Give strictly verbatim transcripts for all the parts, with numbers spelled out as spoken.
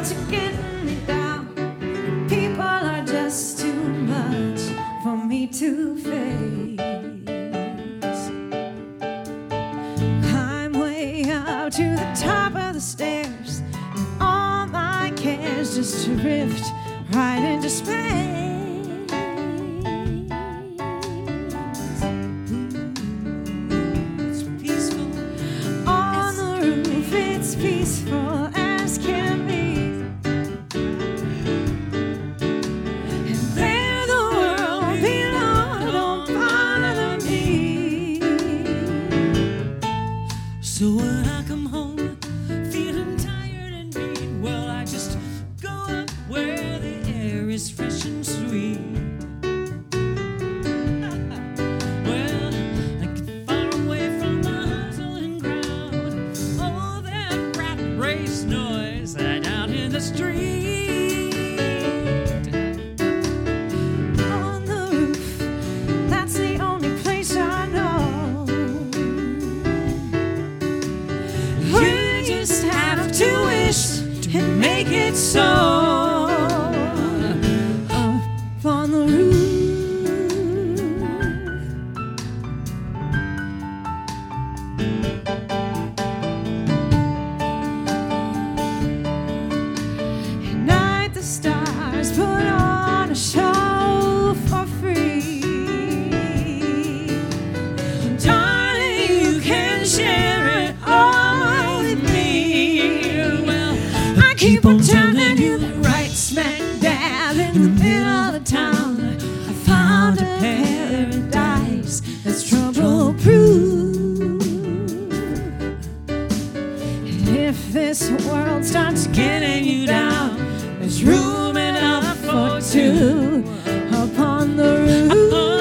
starts getting me down. People are just too much for me to face. Climb way up to the top of the stairs, and all my cares just drift right into space. Peaceful as can be, and there the world belongs, don't bother me. So when I come home feeling tired and beat, well, I just go up where the air is fresh and sweet. Street. On the roof, that's the only place I know. You just have to wish and make it so. Up on the roof. Stars put on a show for free. And darling, you can share it all with me. Well, I keep on telling you that right smack dab in the middle of the town, I found a paradise that's trouble-proof. And if this world starts getting you down, there's room enough for two upon the roof.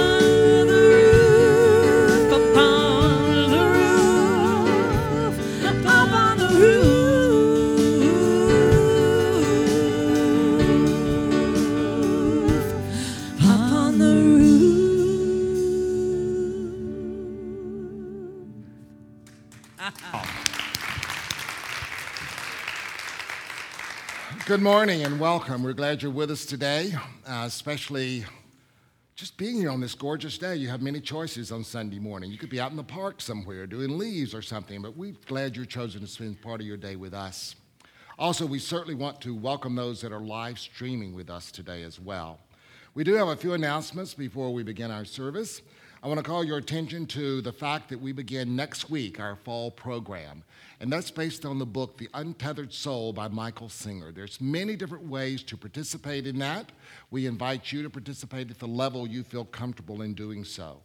Upon the roof. Upon the roof. Upon the roof. Good morning and welcome. We're glad you're with us today, uh, especially just being here on this gorgeous day. You have many choices on Sunday morning. You could be out in the park somewhere doing leaves or something, but we're glad you're chosen to spend part of your day with us. Also, we certainly want to welcome those that are live streaming with us today as well. We do have a few announcements before we begin our service. I want to call your attention to the fact that we begin next week our fall program, and that's based on the book The Untethered Soul by Michael Singer. There's many different ways to participate in that. We invite you to participate at the level you feel comfortable in doing so.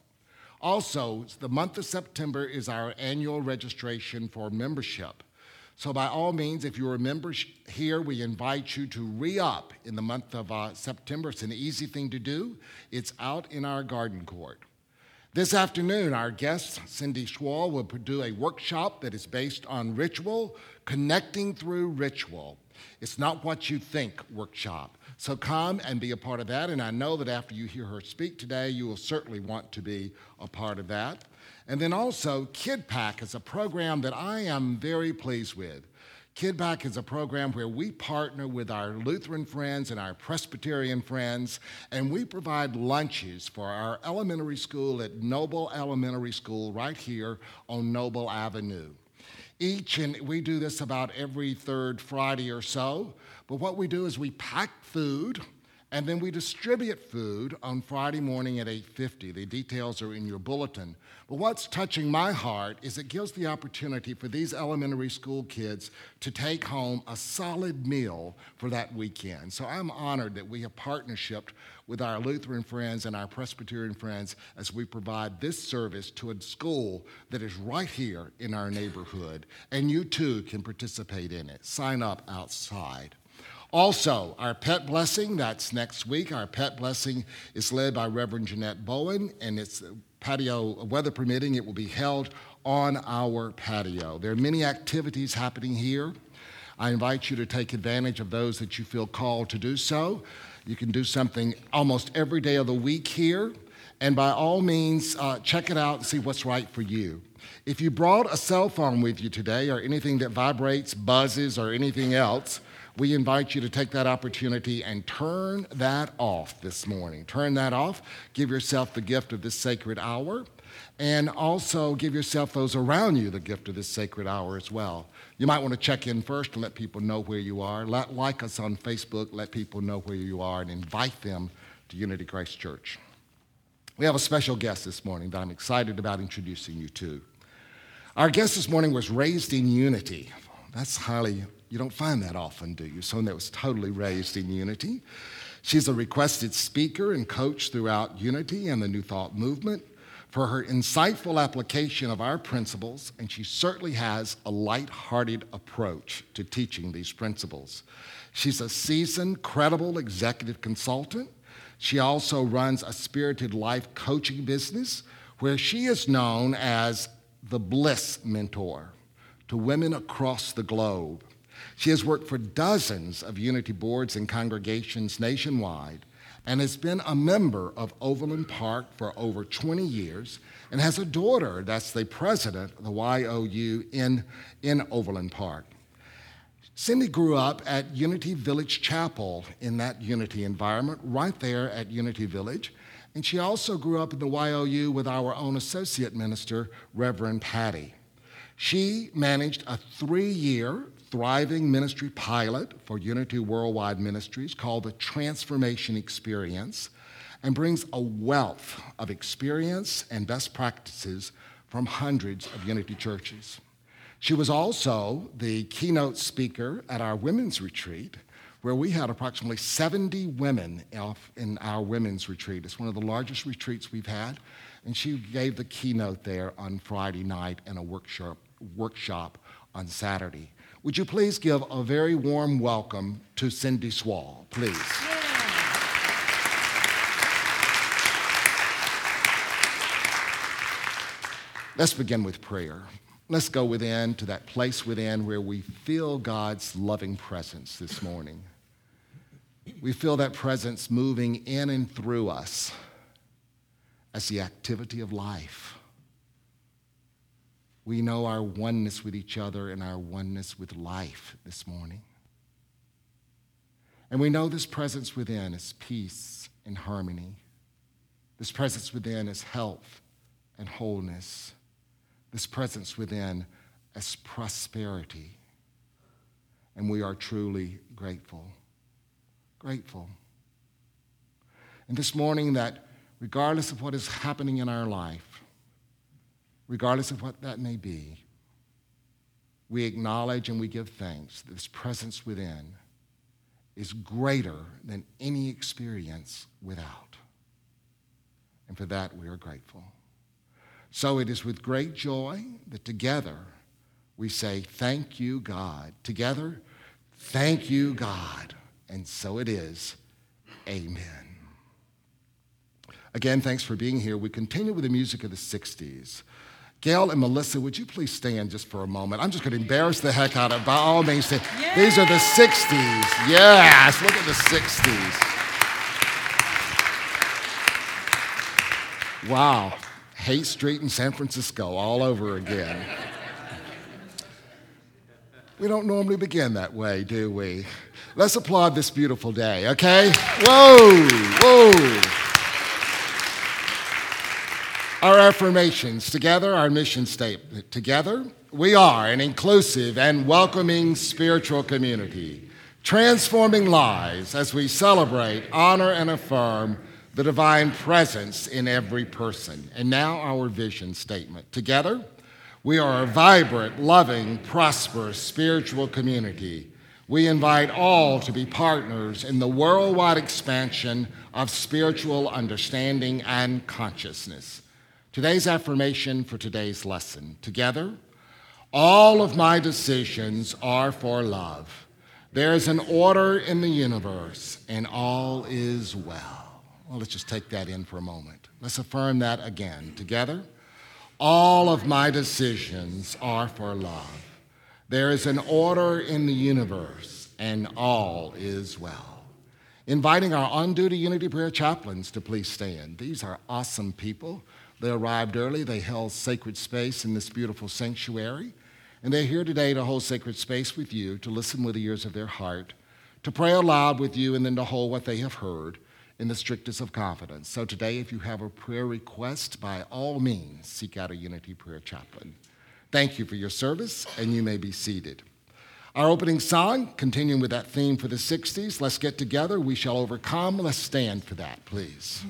Also, the month of September is our annual registration for membership. So by all means, if you're a member here, we invite you to re-up in the month of uh, September. It's an easy thing to do. It's out in our garden court. This afternoon, our guest, Cindy Schwall, will do a workshop that is based on ritual, connecting through ritual. It's not what you think workshop. So come and be a part of that, and I know that after you hear her speak today, you will certainly want to be a part of that. And then also, KidPack is a program that I am very pleased with. KidPack is a program where we partner with our Lutheran friends and our Presbyterian friends, and we provide lunches for our elementary school at Noble Elementary School right here on Noble Avenue. Each, and we do this about every third Friday or so, but what we do is we pack food, and then we distribute food on Friday morning at eight fifty. The details are in your bulletin. But what's touching my heart is it gives the opportunity for these elementary school kids to take home a solid meal for that weekend. So I'm honored that we have partnership with our Lutheran friends and our Presbyterian friends as we provide this service to a school that is right here in our neighborhood. And you too can participate in it. Sign up outside. Also, our pet blessing, that's next week. Our pet blessing is led by Reverend Jeanette Bowen, and it's patio, weather permitting, it will be held on our patio. There are many activities happening here. I invite you to take advantage of those that you feel called to do so. You can do something almost every day of the week here, and by all means, uh, check it out and see what's right for you. If you brought a cell phone with you today or anything that vibrates, buzzes, or anything else, we invite you to take that opportunity and turn that off this morning. Turn that off. Give yourself the gift of this sacred hour. And also give yourself, those around you, the gift of this sacred hour as well. You might want to check in first and let people know where you are. Let, like us on Facebook, let people know where you are, and invite them to Unity Grace Church. We have a special guest this morning that I'm excited about introducing you to. Our guest this morning was raised in unity. That's highly, you don't find that often, do you? Someone that was totally raised in unity. She's a requested speaker and coach throughout Unity and the New Thought movement for her insightful application of our principles, and she certainly has a light-hearted approach to teaching these principles. She's a seasoned, credible executive consultant. She also runs a spirited life coaching business where she is known as the Bliss Mentor to women across the globe. She has worked for dozens of Unity boards and congregations nationwide, and has been a member of Overland Park for over twenty years, and has a daughter that's the president of the Y O U in, in Overland Park. Cindy grew up at Unity Village Chapel in that Unity environment, right there at Unity Village, and she also grew up in the Y O U with our own associate minister, Reverend Patty. She managed a three-year thriving ministry pilot for Unity Worldwide Ministries called the Transformation Experience, and brings a wealth of experience and best practices from hundreds of Unity churches. She was also the keynote speaker at our women's retreat, where we had approximately seventy women in our women's retreat. It's one of the largest retreats we've had, and she gave the keynote there on Friday night and a workshop, workshop on Saturday. Would you please give a very warm welcome to Cindy Swall, please? Yeah. Let's begin with prayer. Let's go within to that place within where we feel God's loving presence this morning. We feel that presence moving in and through us as the activity of life. We know our oneness with each other and our oneness with life this morning. And we know this presence within is peace and harmony. This presence within is health and wholeness. This presence within is prosperity. And we are truly grateful. Grateful. And this morning, that regardless of what is happening in our life, regardless of what that may be, we acknowledge and we give thanks that this presence within is greater than any experience without. And for that, we are grateful. So it is with great joy that together we say, thank you, God. Together, thank you, God. And so it is. Amen. Again, thanks for being here. We continue with the music of the sixties. Gail and Melissa, would you please stand just for a moment? I'm just going to embarrass the heck out of, by all means, say, Yeah. These are the sixties. Yes, look at the sixties. Wow. Haight Street in San Francisco all over again. We don't normally begin that way, do we? Let's applaud this beautiful day, okay? Whoa, whoa. Our affirmations, together, our mission statement. Together, we are an inclusive and welcoming spiritual community, transforming lives as we celebrate, honor, and affirm the divine presence in every person. And now our vision statement. Together, we are a vibrant, loving, prosperous spiritual community. We invite all to be partners in the worldwide expansion of spiritual understanding and consciousness. Today's affirmation for today's lesson. Together, all of my decisions are for love. There is an order in the universe, and all is well. Well, let's just take that in for a moment. Let's affirm that again. Together, all of my decisions are for love. There is an order in the universe, and all is well. Inviting our on-duty Unity Prayer chaplains to please stand. These are awesome people. They arrived early. They held sacred space in this beautiful sanctuary. And they're here today to hold sacred space with you, to listen with the ears of their heart, to pray aloud with you, and then to hold what they have heard in the strictest of confidence. So today, if you have a prayer request, by all means, seek out a Unity Prayer Chaplain. Thank you for your service, and you may be seated. Our opening song, continuing with that theme for the sixties, Let's Get Together, We Shall Overcome. Let's stand for that, please.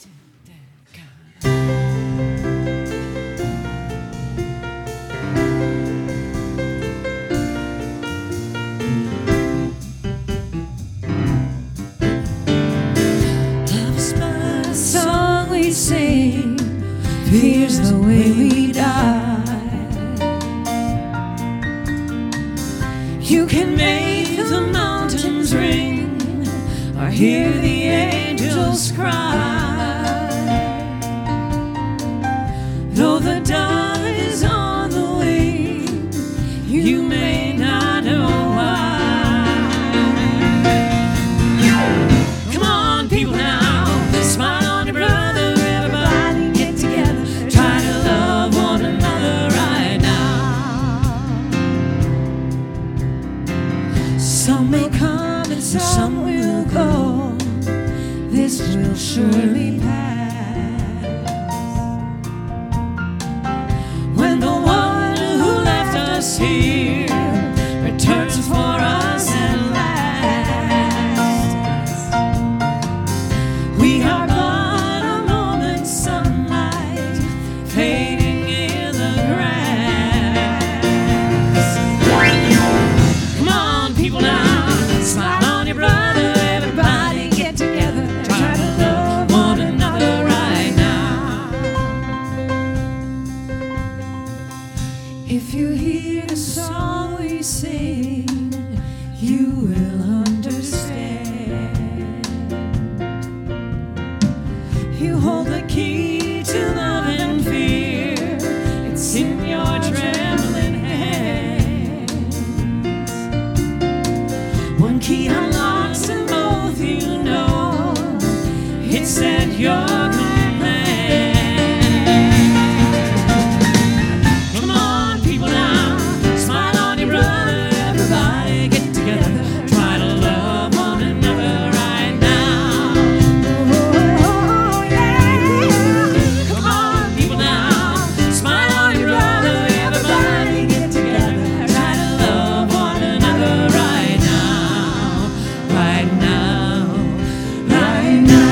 Love's my song we sing, fear's the way we die. You can make the mountains ring or hear the angels cry. Though the dove is on the wing, you may not know why. Come on, people now, smile on your brother, everybody get together, try to love one another right now. Some may come and some will go, this will surely pass. When the one who left us here returns for us at last, we are but a moment's sunlight fading in the grass. Come on, people now, smile on your brother, everybody get together, try to love one another right now. If you hear the song we sing, you will understand. You hold the key to love and fear, it's in your trembling hands. One key unlocks and both you know, it's at your command. Come on, people now, smile on your brother, everybody get together, try to love one another right now. Oh, yeah. Come on, people now, smile on your brother, everybody get together, try to love one another right now, right now, right now.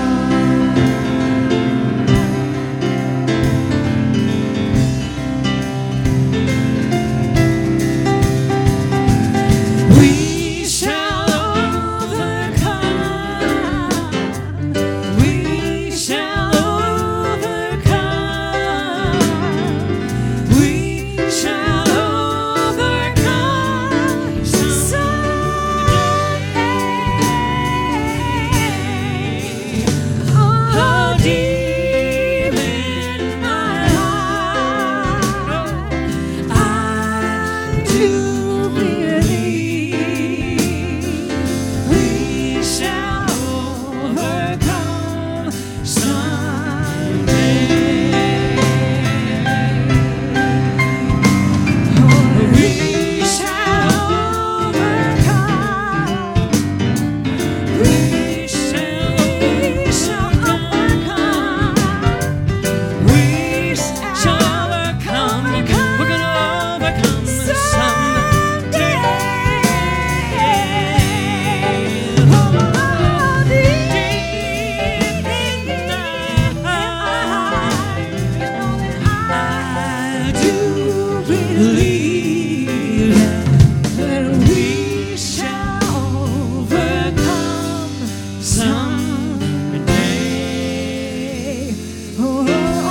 We shall overcome. We shall overcome. We shall overcome someday. Oh, deep in my heart, I do believe we shall overcome someday. We shall overcome. We shall, we shall overcome. We shall overcome. We're gonna overcome someday. Oh, deep in my heart, I do believe that we shall overcome someday. Oh,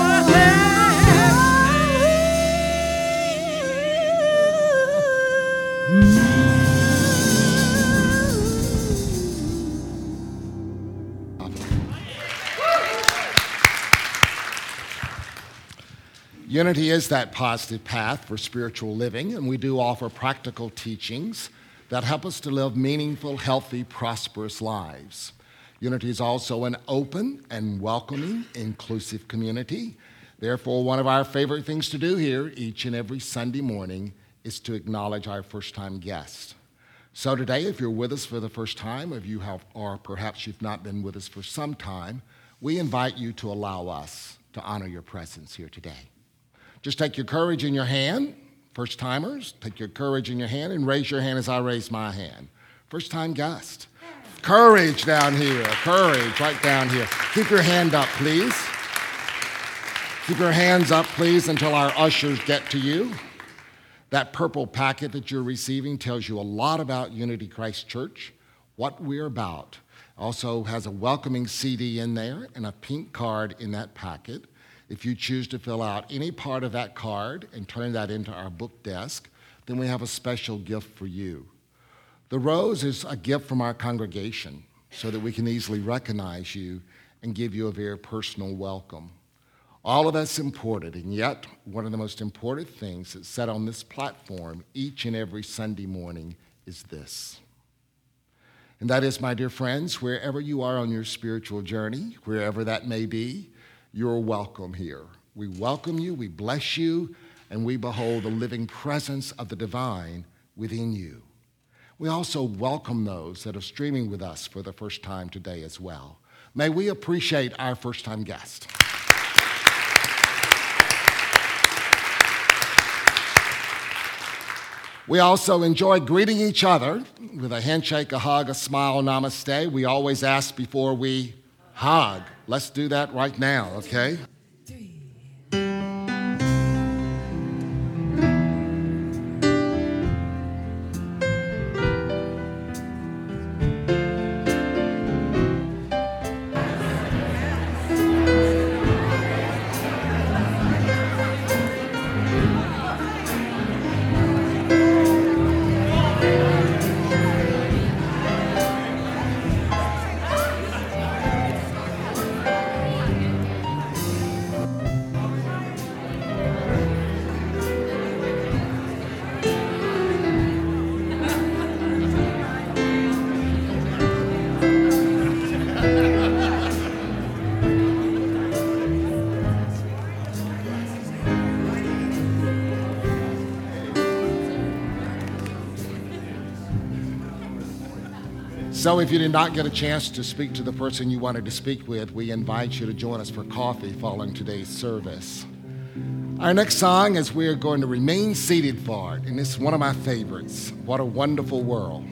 Unity is that positive path for spiritual living, and we do offer practical teachings that help us to live meaningful, healthy, prosperous lives. Unity is also an open and welcoming, inclusive community. Therefore, one of our favorite things to do here each and every Sunday morning is to acknowledge our first-time guests. So today, if you're with us for the first time, if you have, or perhaps you've not been with us for some time, we invite you to allow us to honor your presence here today. Just take your courage in your hand. First timers, take your courage in your hand and raise your hand as I raise my hand. First time guest. Courage down here. Courage right down here. Keep your hand up, please. Keep your hands up, please, until our ushers get to you. That purple packet that you're receiving tells you a lot about Unity Christ Church, what we're about. Also has a welcoming C D in there and a pink card in that packet. If you choose to fill out any part of that card and turn that into our book desk, then we have a special gift for you. The rose is a gift from our congregation so that we can easily recognize you and give you a very personal welcome. All of that's important, and yet one of the most important things that's said on this platform each and every Sunday morning is this. And that is, my dear friends, wherever you are on your spiritual journey, wherever that may be, you're welcome here. We welcome you, we bless you, and we behold the living presence of the divine within you. We also welcome those that are streaming with us for the first time today as well. May we appreciate our first-time guest. We also enjoy greeting each other with a handshake, a hug, a smile, namaste. We always ask before we hug. Let's do that right now, okay? So if you did not get a chance to speak to the person you wanted to speak with, we invite you to join us for coffee following today's service. Our next song is we're going to remain seated for it, and it's one of my favorites, What a Wonderful World.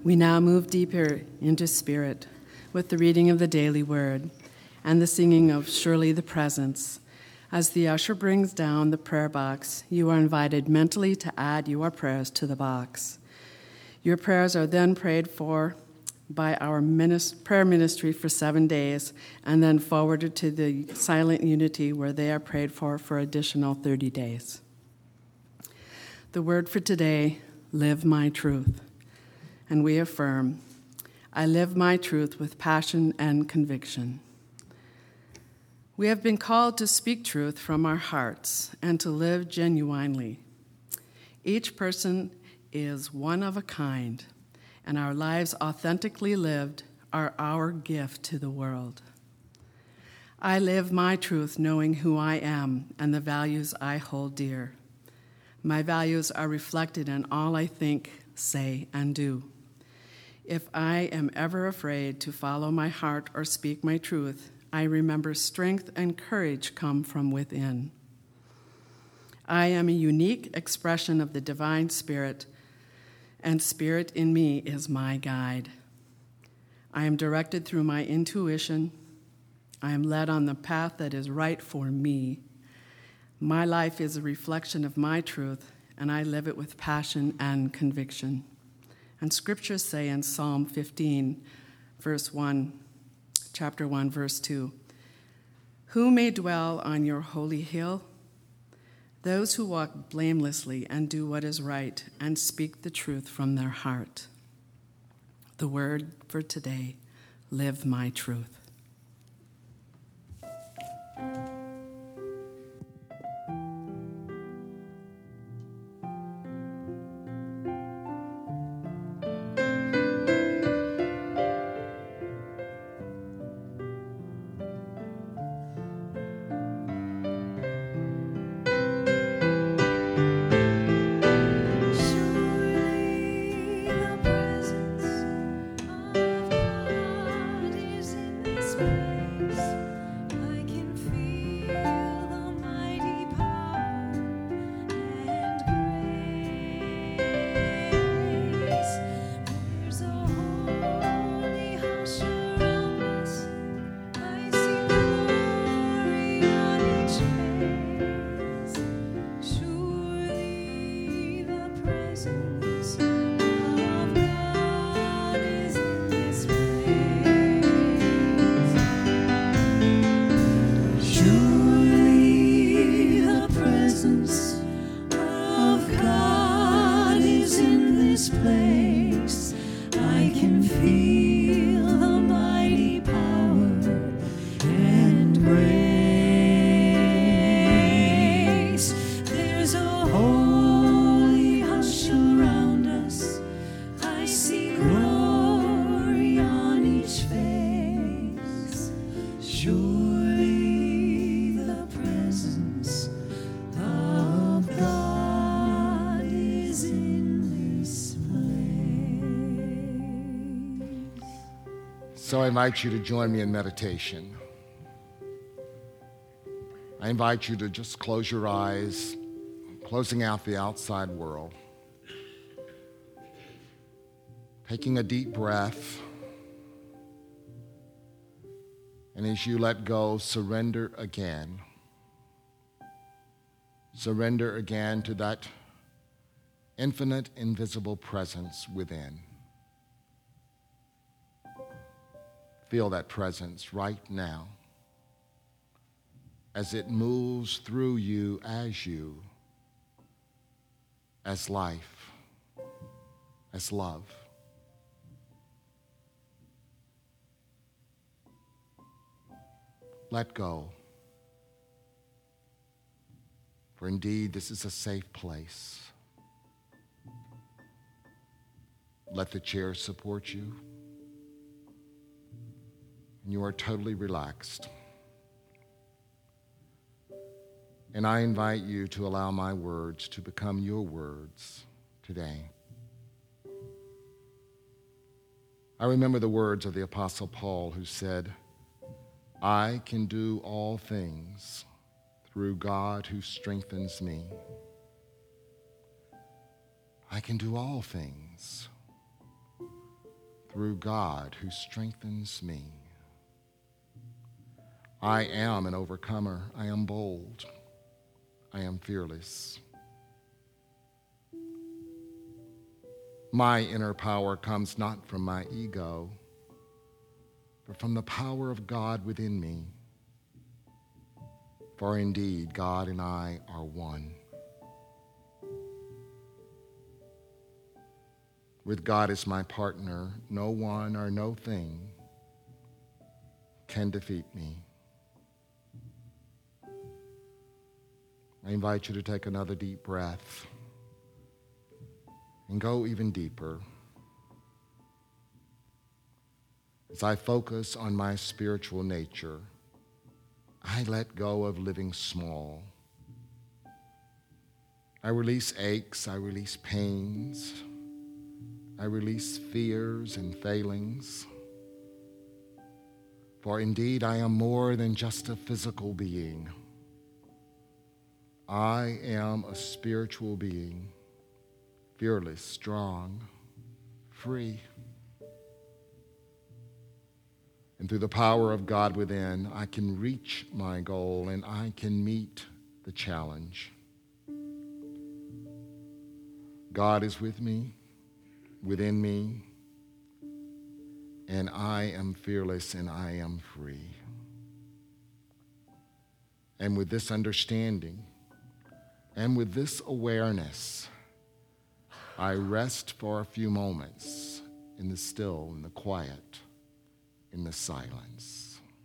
We now move deeper into spirit with the reading of the daily word and the singing of Surely the Presence. As the usher brings down the prayer box, you are invited mentally to add your prayers to the box. Your prayers are then prayed for by our minis- prayer ministry for seven days and then forwarded to the Silent Unity where they are prayed for for additional thirty days. The word for today, live my truth. And we affirm, I live my truth with passion and conviction. We have been called to speak truth from our hearts and to live genuinely. Each person is one of a kind, and our lives authentically lived are our gift to the world. I live my truth knowing who I am and the values I hold dear. My values are reflected in all I think, say, and do. If I am ever afraid to follow my heart or speak my truth, I remember strength and courage come from within. I am a unique expression of the divine spirit, and spirit in me is my guide. I am directed through my intuition. I am led on the path that is right for me. My life is a reflection of my truth, and I live it with passion and conviction. And scriptures say in Psalm fifteen, verse one, chapter one, verse two, who may dwell on your holy hill? Those who walk blamelessly and do what is right and speak the truth from their heart. The word for today, live my truth. So I invite you to join me in meditation. I invite you to just close your eyes, closing out the outside world. Taking a deep breath. And as you let go, surrender again. Surrender again to that infinite, invisible presence within. Feel that presence right now as it moves through you as you, as life, as love. Let go. For indeed, this is a safe place. Let the chair support you. And you are totally relaxed. And I invite you to allow my words to become your words today. I remember the words of the Apostle Paul, who said, I can do all things through God who strengthens me. I can do all things through God who strengthens me. I am an overcomer. I am bold. I am fearless. My inner power comes not from my ego, but from the power of God within me. For indeed, God and I are one. With God as my partner, no one or no thing can defeat me. I invite you to take another deep breath and go even deeper. As I focus on my spiritual nature, I let go of living small. I release aches, I release pains, I release fears and failings. For indeed, I am more than just a physical being. I am a spiritual being, fearless, strong, free. And through the power of God within, I can reach my goal and I can meet the challenge. God is with me, within me, and I am fearless and I am free. And with this understanding and with this awareness, I rest for a few moments in the still, in the quiet, in the silence.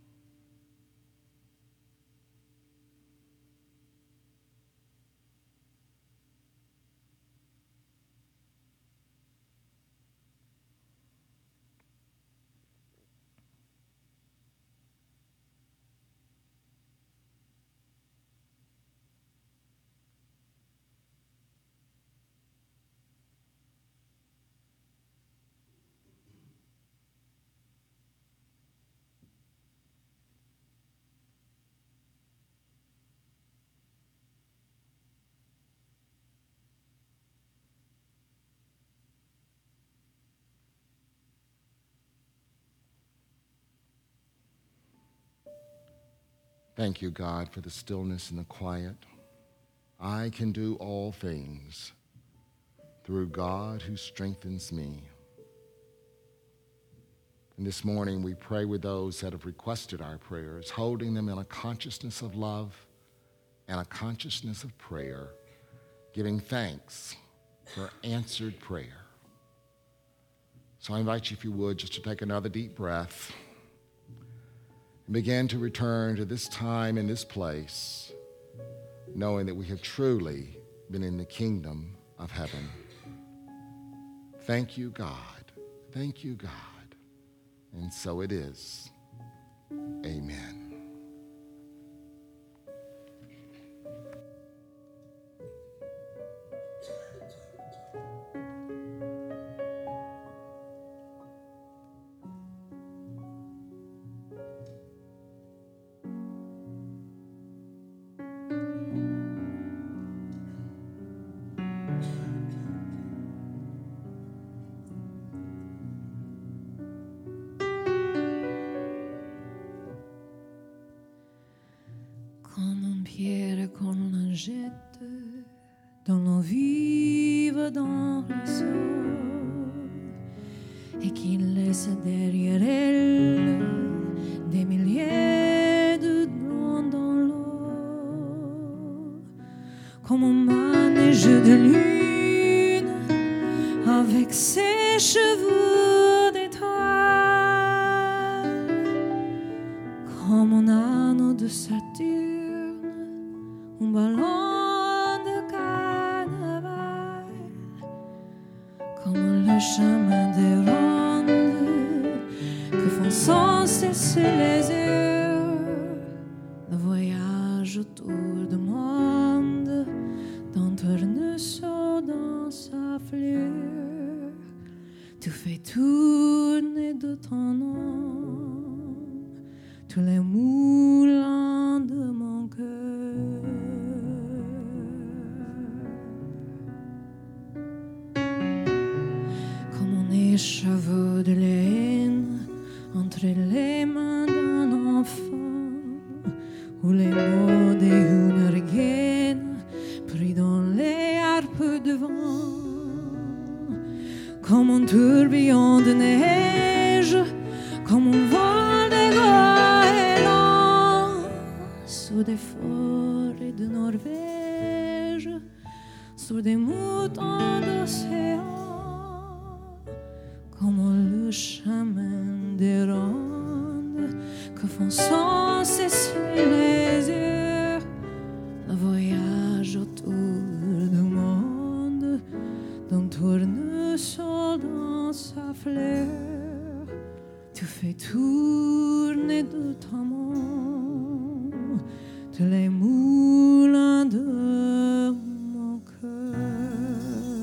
Thank you, God, for the stillness and the quiet. I can do all things through God who strengthens me. And this morning we pray with those that have requested our prayers, holding them in a consciousness of love and a consciousness of prayer, giving thanks for answered prayer. So I invite you, if you would, just to take another deep breath and begin to return to this time and this place, knowing that we have truly been in the kingdom of heaven. Thank you, God. Thank you, God. And so it is. Amen. Dans l'eau vive, dans le sol, et qui laisse derrière elle des milliers de blancs dans l'eau, comme un manège de lune avec ses cheveux d'étoiles, comme un anneau de Saturne, un ballon le chemin des rondes que font sans cesser les heures, le voyage autour du monde d'un tournesol dans sa fleur. Tu fais tourner de ton nom tous les moulins de mon cœur. Cheveux de lait loin d'un enfant, ou les mots d'une regaine pris dans les harpes de vent, comme un tourbillon de neige, comme un vol de goéland, sous des forêts de Norvège, sur des moutons d'océan, comme le chemin des rondes que font sans cesser les yeux, le voyage autour du monde d'un tournesol dans sa fleur. Tu fais tourner de ton monde tous les moulins de mon cœur.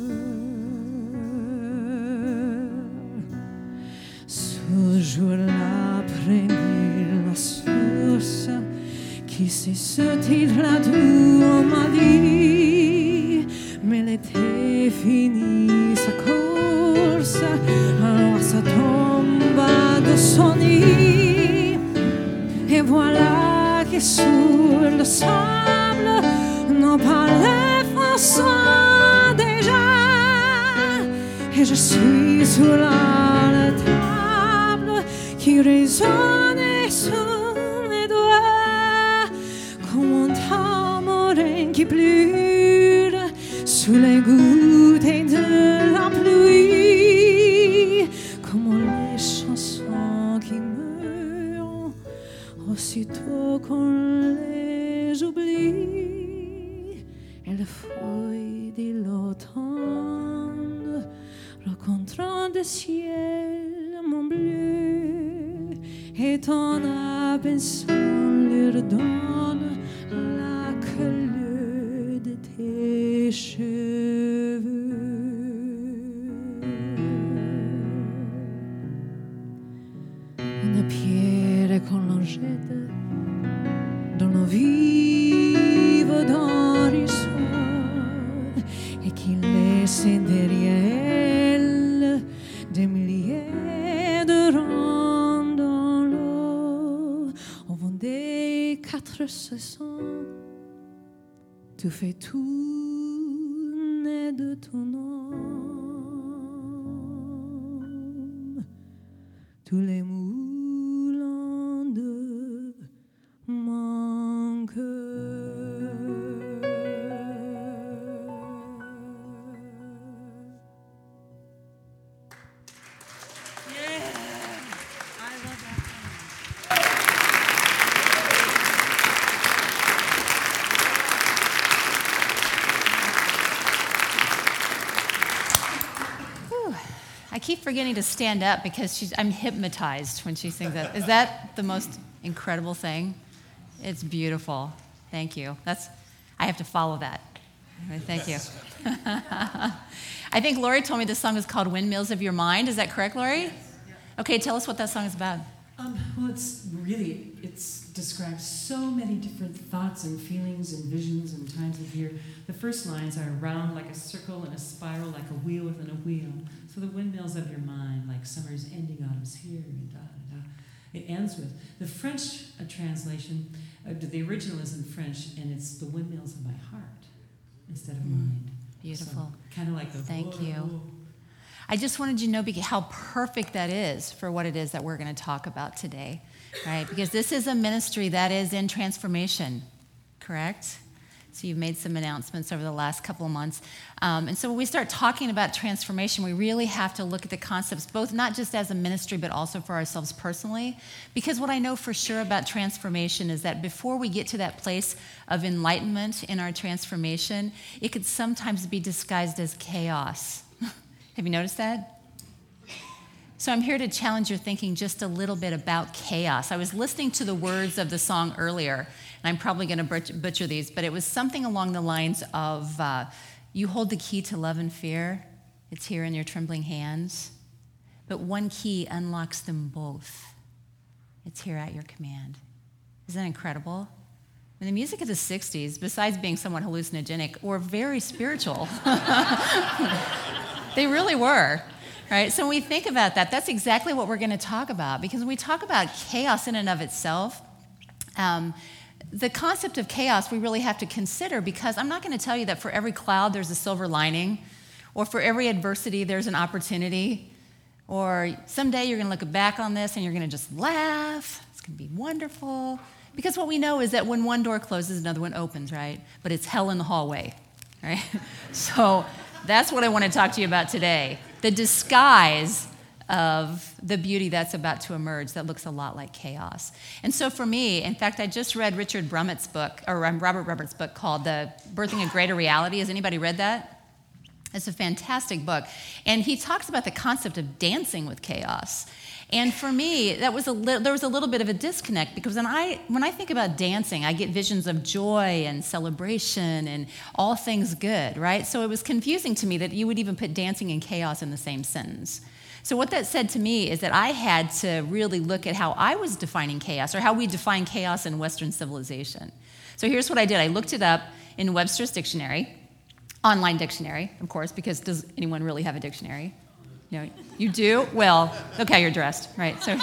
Ce jour-là, prenez la source qui c'est ce titre-là d'où on m'a dit, mais l'été finit sa course, alors ça tombe de son nid, et voilà que sur le sable nos palais font déjà, et je suis sur la table qui résonne sous mes doigts, comme un tamborin qui pleure sous les gouttes de la pluie, comme les chansons qui meurent aussitôt qu'on les oublie, et les feuilles de l'automne rencontrant des ciels mon bleu, et ton abaissant leur donne la couleur de tes cheveux. Une pierre qu'on jette dans nos vives d'horizon, et qui laisse derrière elle des milliers de ronds dans l'eau. Au vent des quatre saisons, tu fais tourner de ton nom tous les moulins de mon cœur. Yeah, I love that song. I keep forgetting to stand up because she's, I'm hypnotized when she sings that. Is that the most incredible thing? It's beautiful. Thank you. That's, I have to follow that. Thank you. I think Lori told me this song is called Windmills of Your Mind. Is that correct, Lori? Okay, tell us what that song is about. Um, well, it's really, it describes so many different thoughts and feelings and visions and times of year. The first lines are round like a circle and a spiral like a wheel within a wheel. So the windmills of your mind, like summer's ending, autumn's here, and da, da, da. It ends with, the French uh, translation, uh, the original is in French, and it's the windmills of my heart instead of mm, mind. Beautiful. So, kind of like the Thank whoa, you. whoa. I just wanted you to know how perfect that is for what it is that we're going to talk about today, right? Because this is a ministry that is in transformation, correct? So you've made some announcements over the last couple of months. Um, and so when we start talking about transformation, we really have to look at the concepts, both not just as a ministry, but also for ourselves personally. Because what I know for sure about transformation is that before we get to that place of enlightenment in our transformation, it could sometimes be disguised as chaos. Have you noticed that? So I'm here to challenge your thinking just a little bit about chaos. I was listening to the words of the song earlier, and I'm probably going to butcher these, but it was something along the lines of, uh, you hold the key to love and fear. It's here in your trembling hands. But one key unlocks them both. It's here at your command. Isn't that incredible? And the music of the sixties, besides being somewhat hallucinogenic, were very spiritual. They really were. Right? So when we think about that, that's exactly what we're going to talk about. Because when we talk about chaos in and of itself, um, the concept of chaos we really have to consider, because I'm not going to tell you that for every cloud there's a silver lining, or for every adversity there's an opportunity, or someday you're going to look back on this and you're going to just laugh. It's going to be wonderful. Because what we know is that when one door closes, another one opens, right? But it's hell in the hallway, right? So that's what I want to talk to you about today. The disguise of the beauty that's about to emerge that looks a lot like chaos. And so for me, in fact, I just read Richard Brummett's book, or Robert Brummett's book called The Birthing a Greater Reality. Has anybody read that? It's a fantastic book. And he talks about the concept of dancing with chaos. And for me, that was a li- there was a little bit of a disconnect, because when I when I think about dancing, I get visions of joy and celebration and all things good, right? So it was confusing to me that you would even put dancing and chaos in the same sentence. So what that said to me is that I had to really look at how I was defining chaos, or how we define chaos in Western civilization. So here's what I did. I looked it up in Webster's dictionary, online dictionary, of course, because does anyone really have a dictionary? No, you do? Well, look how you're dressed, right? So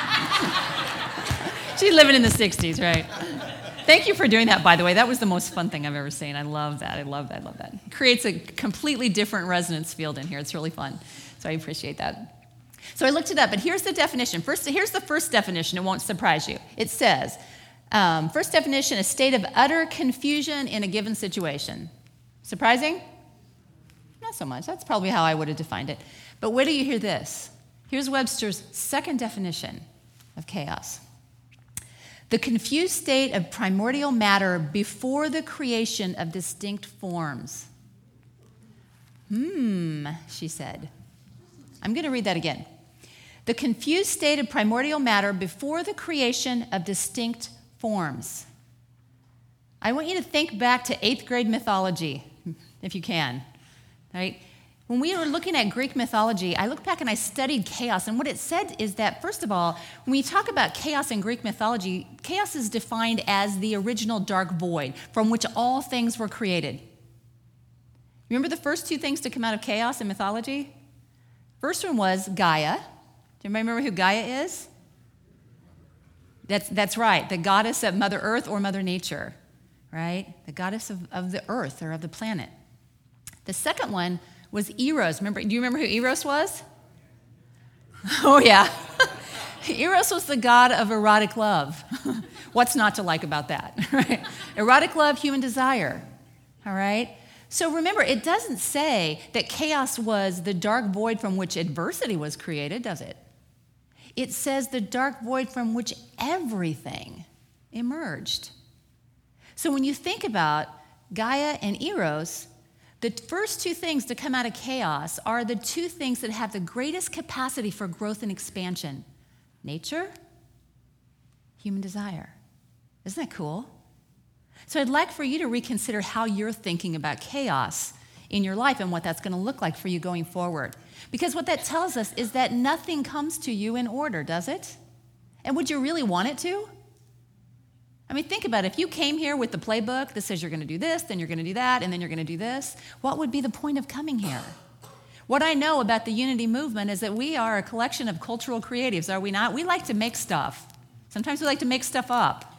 she's living in the sixties, right? Thank you for doing that, by the way. That was the most fun thing I've ever seen. I love that. I love that. I love that. It creates a completely different resonance field in here. It's really fun. So I appreciate that. So I looked it up, but here's the definition. First, here's the first definition. It won't surprise you. It says, um, first definition, a state of utter confusion in a given situation. Surprising? Not so much. That's probably how I would have defined it. But where do you hear this? Here's Webster's second definition of chaos. The confused state of primordial matter before the creation of distinct forms. Hmm, she said. I'm going to read that again. The confused state of primordial matter before the creation of distinct forms. I want you to think back to eighth grade mythology, if you can, right? When we were looking at Greek mythology, I looked back and I studied chaos, and what it said is that, first of all, when we talk about chaos in Greek mythology, chaos is defined as the original dark void from which all things were created. Remember the first two things to come out of chaos in mythology? First one was Gaia. Do you remember who Gaia is? That's, that's right, the goddess of Mother Earth or Mother Nature, right? The goddess of, of the earth or of the planet. The second one was Eros. Remember, do you remember who Eros was? Oh, yeah. Eros was the god of erotic love. What's not to like about that, right? Erotic love, human desire, all right? So remember, it doesn't say that chaos was the dark void from which adversity was created, does it? It says the dark void from which everything emerged. So when you think about Gaia and Eros, the first two things to come out of chaos are the two things that have the greatest capacity for growth and expansion. Nature, human desire. Isn't that cool? So I'd like for you to reconsider how you're thinking about chaos in your life and what that's going to look like for you going forward. Because what that tells us is that nothing comes to you in order, does it? And would you really want it to? I mean, think about it. If you came here with the playbook that says you're going to do this, then you're going to do that, and then you're going to do this, what would be the point of coming here? What I know about the Unity movement is that we are a collection of cultural creatives, are we not? We like to make stuff. Sometimes we like to make stuff up.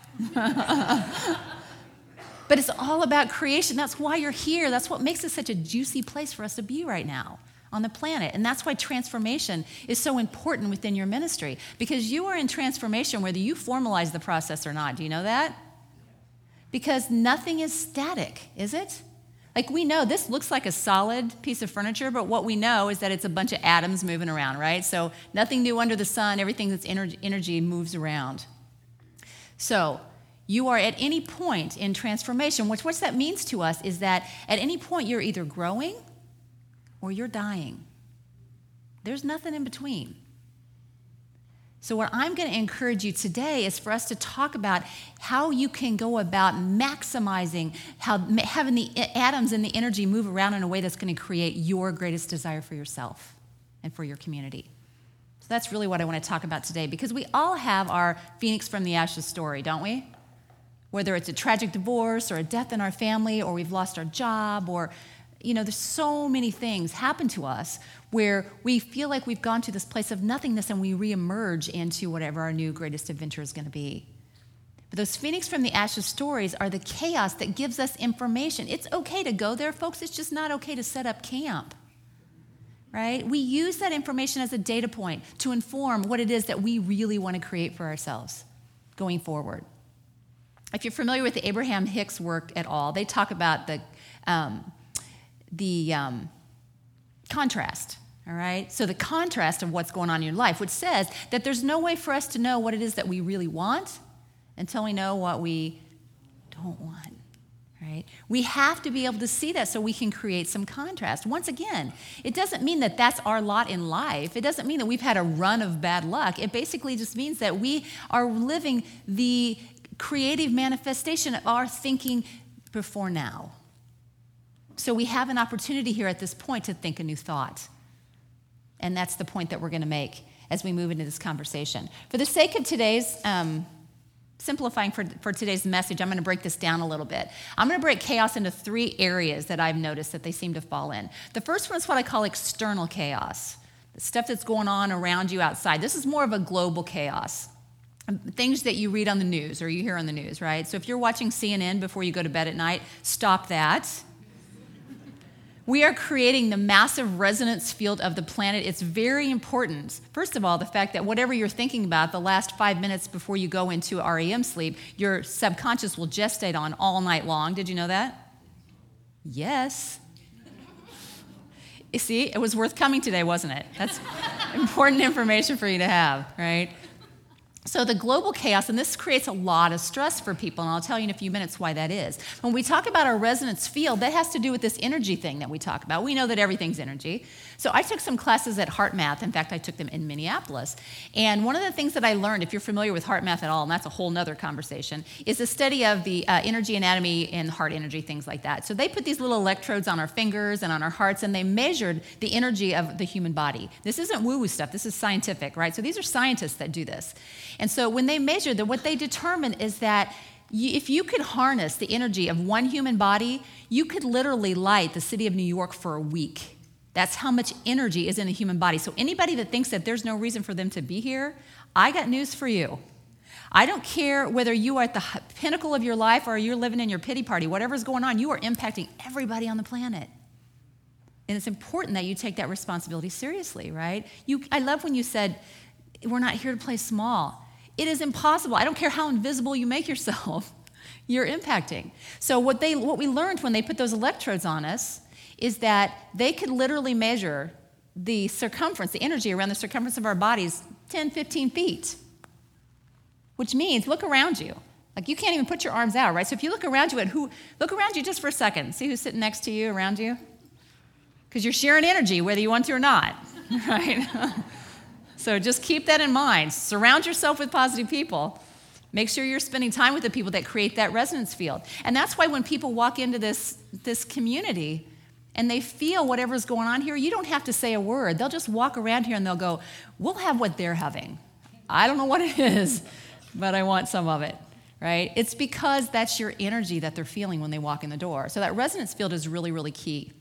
But it's all about creation. That's why you're here. That's what makes it such a juicy place for us to be right now on the planet. And that's why transformation is so important within your ministry, because you are in transformation whether you formalize the process or not. Do you know that? Because nothing is static, is it? Like, we know this looks like a solid piece of furniture, but what we know is that it's a bunch of atoms moving around, right? So nothing new under the sun. Everything that's ener- energy moves around. So you are at any point in transformation, which what that means to us is that at any point you're either growing or you're dying. There's nothing in between. So what I'm going to encourage you today is for us to talk about how you can go about maximizing, how having the atoms and the energy move around in a way that's going to create your greatest desire for yourself and for your community. So that's really what I want to talk about today, because we all have our Phoenix from the Ashes story, don't we? Whether it's a tragic divorce or a death in our family, or we've lost our job, or You know, there's so many things happen to us where we feel like we've gone to this place of nothingness and we reemerge into whatever our new greatest adventure is going to be. But those Phoenix from the Ashes stories are the chaos that gives us information. It's okay to go there, folks. It's just not okay to set up camp, right? We use that information as a data point to inform what it is that we really want to create for ourselves going forward. If you're familiar with the Abraham Hicks work at all, they talk about the um, the um, contrast, all right? So the contrast of what's going on in your life, which says that there's no way for us to know what it is that we really want until we know what we don't want, right? We have to be able to see that so we can create some contrast. Once again, it doesn't mean that that's our lot in life. It doesn't mean that we've had a run of bad luck. It basically just means that we are living the creative manifestation of our thinking before now. So we have an opportunity here at this point to think a new thought. And that's the point that we're going to make as we move into this conversation. For the sake of today's, um, simplifying for, for today's message, I'm going to break this down a little bit. I'm going to break chaos into three areas that I've noticed that they seem to fall in. The first one is what I call external chaos, the stuff that's going on around you outside. This is more of a global chaos. Things that you read on the news or you hear on the news, right? So if you're watching C N N before you go to bed at night, stop that. We are creating the massive resonance field of the planet. It's very important. First of all, the fact that whatever you're thinking about the last five minutes before you go into R E M sleep, your subconscious will gestate on all night long. Did you know that? Yes. You see, it was worth coming today, wasn't it? That's important information for you to have, right? So the global chaos, and this creates a lot of stress for people, and I'll tell you in a few minutes why that is. When we talk about our resonance field, that has to do with this energy thing that we talk about. We know that everything's energy. So I took some classes at HeartMath. In fact, I took them in Minneapolis. And one of the things that I learned, if you're familiar with HeartMath at all, and that's a whole nother conversation, is the study of the uh, energy anatomy and heart energy, things like that. So they put these little electrodes on our fingers and on our hearts, and they measured the energy of the human body. This isn't woo-woo stuff. This is scientific, right? So these are scientists that do this. And so when they measured that, what they determined is that you, if you could harness the energy of one human body, you could literally light the city of New York for a week. That's how much energy is in a human body. So anybody that thinks that there's no reason for them to be here, I got news for you. I don't care whether you are at the pinnacle of your life or you're living in your pity party, whatever's going on, you are impacting everybody on the planet. And it's important that you take that responsibility seriously, right? You, I love when you said, we're not here to play small. It is impossible. I don't care how invisible you make yourself. You're impacting. So what they, what we learned when they put those electrodes on us is that they could literally measure the circumference, the energy around the circumference of our bodies ten, fifteen feet, which means look around you. Like you can't even put your arms out, right? So if you look around you at who, look around you just for a second. See who's sitting next to you, around you? Because you're sharing energy whether you want to or not, right? So just keep that in mind. Surround yourself with positive people. Make sure you're spending time with the people that create that resonance field. And that's why when people walk into this, this community and they feel whatever's going on here, you don't have to say a word. They'll just walk around here and they'll go, we'll have what they're having. I don't know what it is, but I want some of it, right? It's because that's your energy that they're feeling when they walk in the door. So that resonance field is really, really key.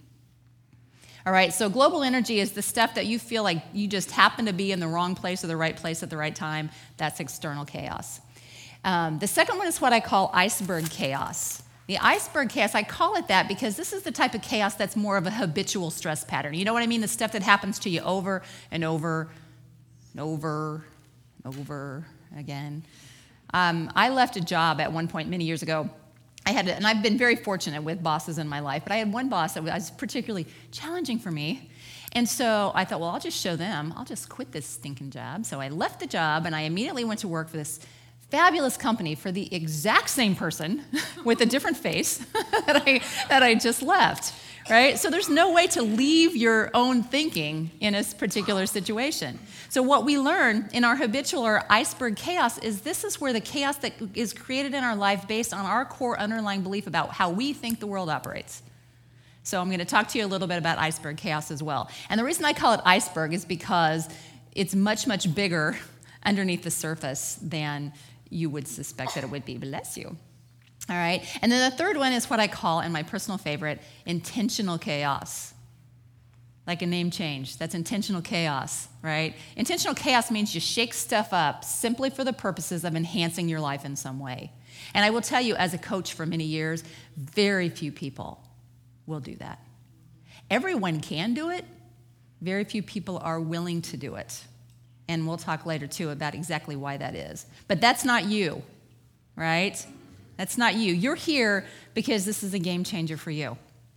All right, so global energy is the stuff that you feel like you just happen to be in the wrong place or the right place at the right time. That's external chaos. Um, the second one is what I call iceberg chaos. The iceberg chaos, I call it that because this is the type of chaos that's more of a habitual stress pattern. You know what I mean? The stuff that happens to you over and over and over and over again. Um, I left a job at one point many years ago. I had, to, and I've been very fortunate with bosses in my life, but I had one boss that was particularly challenging for me. And so I thought, well, I'll just show them. I'll just quit this stinking job. So I left the job, and I immediately went to work for this fabulous company for the exact same person with a different face that I that I just left, right? So there's no way to leave your own thinking in a particular situation. So what we learn in our habitual or iceberg chaos is this is where the chaos that is created in our life based on our core underlying belief about how we think the world operates. So I'm going to talk to you a little bit about iceberg chaos as well. And the reason I call it iceberg is because it's much, much bigger underneath the surface than you would suspect that it would be. Bless you. All right? And then the third one is what I call, and my personal favorite, intentional chaos. Like a name change. That's intentional chaos, right? Intentional chaos means you shake stuff up simply for the purposes of enhancing your life in some way. And I will tell you, as a coach for many years, very few people will do that. Everyone can do it. Very few people are willing to do it. And we'll talk later, too, about exactly why that is. But that's not you, right? That's not you. You're here because this is a game changer for you.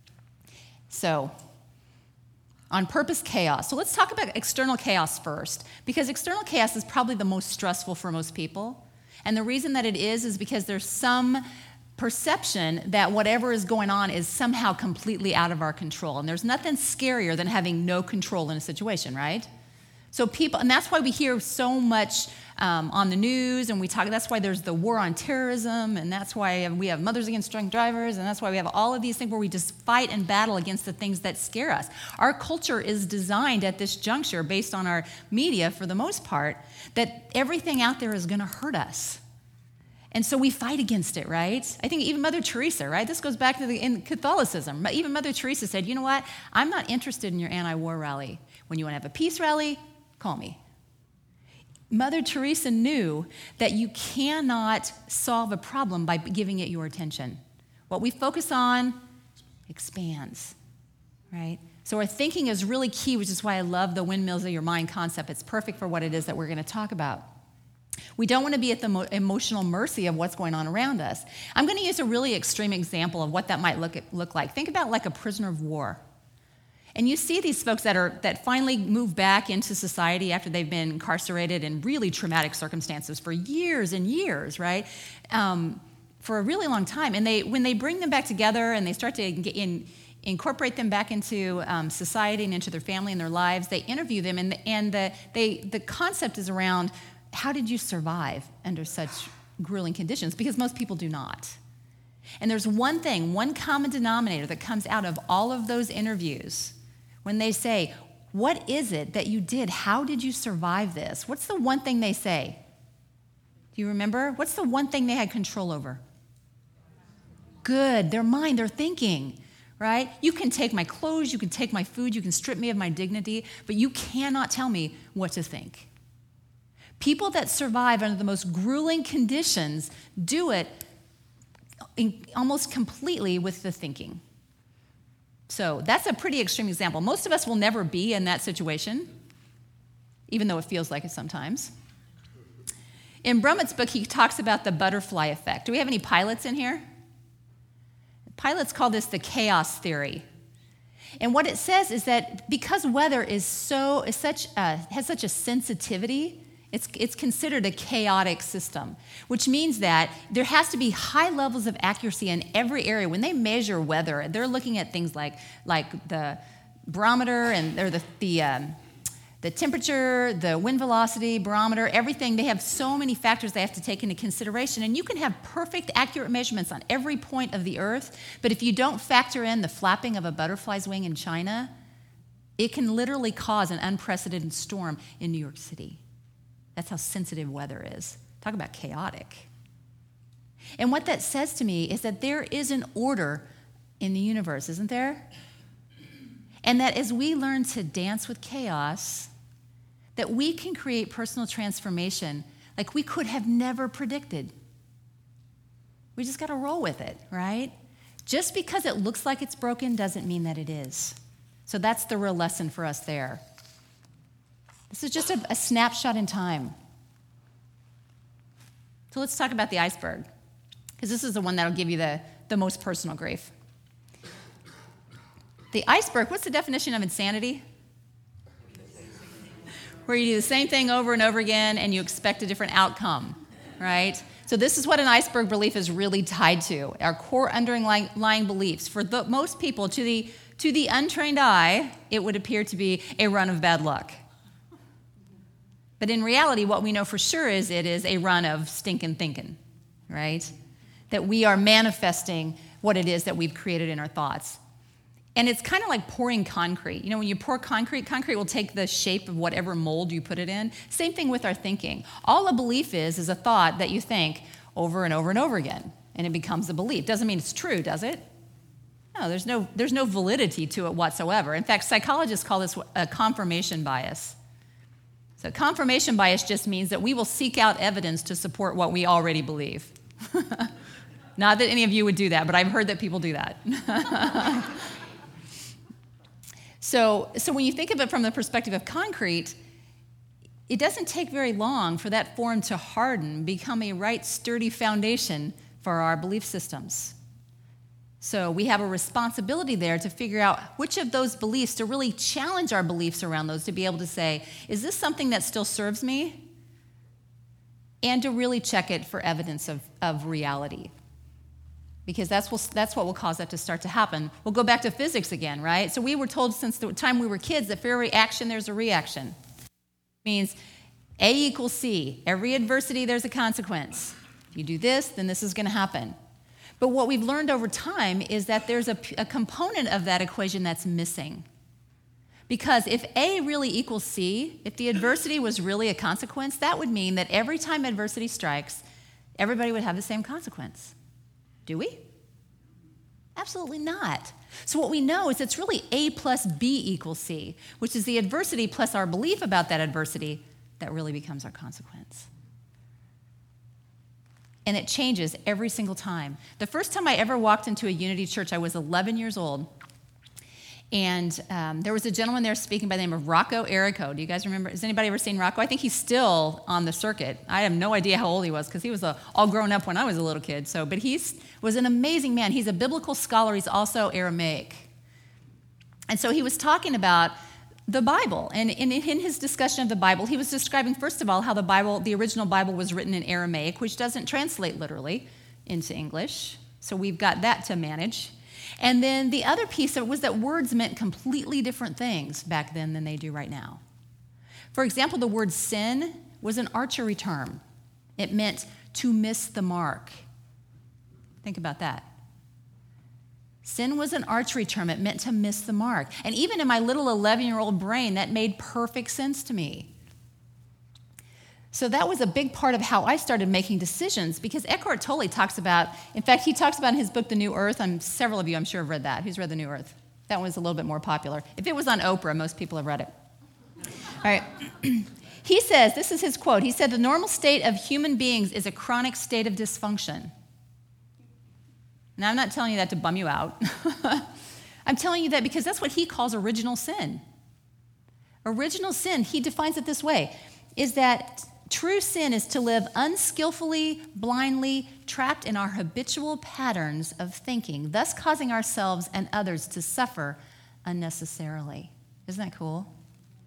So, on purpose chaos. So let's talk about external chaos first, because external chaos is probably the most stressful for most people. And the reason that it is is because there's some perception that whatever is going on is somehow completely out of our control. And there's nothing scarier than having no control in a situation, right? So people, and that's why we hear so much um, on the news, and we talk, that's why there's the war on terrorism, and that's why we have Mothers Against Drunk Drivers, and that's why we have all of these things where we just fight and battle against the things that scare us. Our culture is designed at this juncture, based on our media for the most part, that everything out there is going to hurt us. And so we fight against it, right? I think even Mother Teresa, right? This goes back to the in Catholicism. Even Mother Teresa said, you know what? I'm not interested in your anti-war rally. When you want to have a peace rally, call me. Mother Teresa knew that you cannot solve a problem by giving it your attention. What we focus on expands, right? So our thinking is really key, which is why I love the windmills of your mind concept. It's perfect for what it is that we're going to talk about. We don't want to be at the mo- emotional mercy of what's going on around us. I'm going to use a really extreme example of what that might look, at, look like. Think about like a prisoner of war. And you see these folks that are that finally move back into society after they've been incarcerated in really traumatic circumstances for years and years, right? Um, for a really long time. And they when they bring them back together and they start to get in, incorporate them back into um, society and into their family and their lives, they interview them, and the, and the they the concept is around, how did you survive under such grueling conditions? Because most people do not. And there's one thing, one common denominator that comes out of all of those interviews. When they say, what is it that you did? How did you survive this? What's the one thing they say? Do you remember? What's the one thing they had control over? Good, their mind, their thinking, right? You can take my clothes, you can take my food, you can strip me of my dignity, but you cannot tell me what to think. People that survive under the most grueling conditions do it in, almost completely with the thinking. So that's a pretty extreme example. Most of us will never be in that situation, even though it feels like it sometimes. In Brummett's book, he talks about the butterfly effect. Do we have any pilots in here? Pilots call this the chaos theory. And what it says is that because weather is so is such a, has such a sensitivity, It's, it's considered a chaotic system, which means that there has to be high levels of accuracy in every area. When they measure weather, they're looking at things like, like the barometer and or the, the, um, the temperature, the wind velocity, barometer, everything. They have so many factors they have to take into consideration. And you can have perfect, accurate measurements on every point of the earth, but if you don't factor in the flapping of a butterfly's wing in China, it can literally cause an unprecedented storm in New York City. That's how sensitive weather is. Talk about chaotic. And what that says to me is that there is an order in the universe, isn't there? And that as we learn to dance with chaos, that we can create personal transformation like we could have never predicted. We just got to roll with it, right? Just because it looks like it's broken doesn't mean that it is. So that's the real lesson for us there. This is just a, a snapshot in time. So let's talk about the iceberg, because this is the one that'll give you the, the most personal grief. The iceberg, what's the definition of insanity? Where you do the same thing over and over again and you expect a different outcome, right? So this is what an iceberg belief is really tied to, our core underlying beliefs. For the, most people, to the, to the untrained eye, it would appear to be a run of bad luck. But in reality, what we know for sure is it is a run of stinking thinking, right? That we are manifesting what it is that we've created in our thoughts. And it's kind of like pouring concrete. You know, when you pour concrete, concrete will take the shape of whatever mold you put it in. Same thing with our thinking. All a belief is is a thought that you think over and over and over again. and it becomes a belief. Doesn't mean it's true, does it? No, there's no, there's no validity to it whatsoever. In fact, psychologists call this a confirmation bias. So confirmation bias just means that we will seek out evidence to support what we already believe. Not that any of you would do that, but I've heard that people do that. so, so when you think of it from the perspective of concrete, it doesn't take very long for that form to harden, become a right sturdy foundation for our belief systems. So we have a responsibility there to figure out which of those beliefs, to really challenge our beliefs around those, to be able to say, is this something that still serves me? And to really check it for evidence of, of reality. Because that's what, that's what will cause that to start to happen. We'll go back to physics again, right? So we were told since the time we were kids that for every action, there's a reaction. It means A equals C. Every adversity, there's a consequence. If you do this, then this is going to happen. But what we've learned over time is that there's a, a component of that equation that's missing. Because if A really equals C, if the adversity was really a consequence, that would mean that every time adversity strikes, everybody would have the same consequence. Do we? Absolutely not. So what we know is it's really A plus B equals C, which is the adversity plus our belief about that adversity that really becomes our consequence. And it changes every single time. The first time I ever walked into a Unity church, I was eleven years old. And um, there was a gentleman there speaking by the name of Rocco Errico. Do you guys remember? Has anybody ever seen Rocco? I think he's still on the circuit. I have no idea how old he was because he was uh, all grown up when I was a little kid. So, but he was an amazing man. He's a biblical scholar. He's also Aramaic. And so he was talking about the Bible. And in, in his discussion of the Bible, he was describing, first of all, how the Bible, the original Bible was written in Aramaic, which doesn't translate literally into English. So we've got that to manage. And then the other piece of it was that words meant completely different things back then than they do right now. For example, the word sin was an archery term. It meant to miss the mark. Think about that. Sin was an archery term. It meant to miss the mark. And even in my little eleven-year-old brain, that made perfect sense to me. So that was a big part of how I started making decisions, because Eckhart Tolle talks about, in fact, he talks about in his book, The New Earth, and several of you, I'm sure, have read that. Who's read The New Earth? That one was a little bit more popular. If it was on Oprah, most people have read it. All right. He says, this is his quote, he said, the normal state of human beings is a chronic state of dysfunction. Now, I'm not telling you that to bum you out. I'm telling you that because that's what he calls original sin. Original sin, he defines it this way, is that true sin is to live unskillfully, blindly, trapped in our habitual patterns of thinking, thus causing ourselves and others to suffer unnecessarily. Isn't that cool?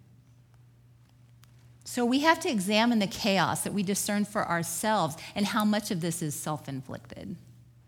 So we have to examine the chaos that we discern for ourselves and how much of this is self-inflicted.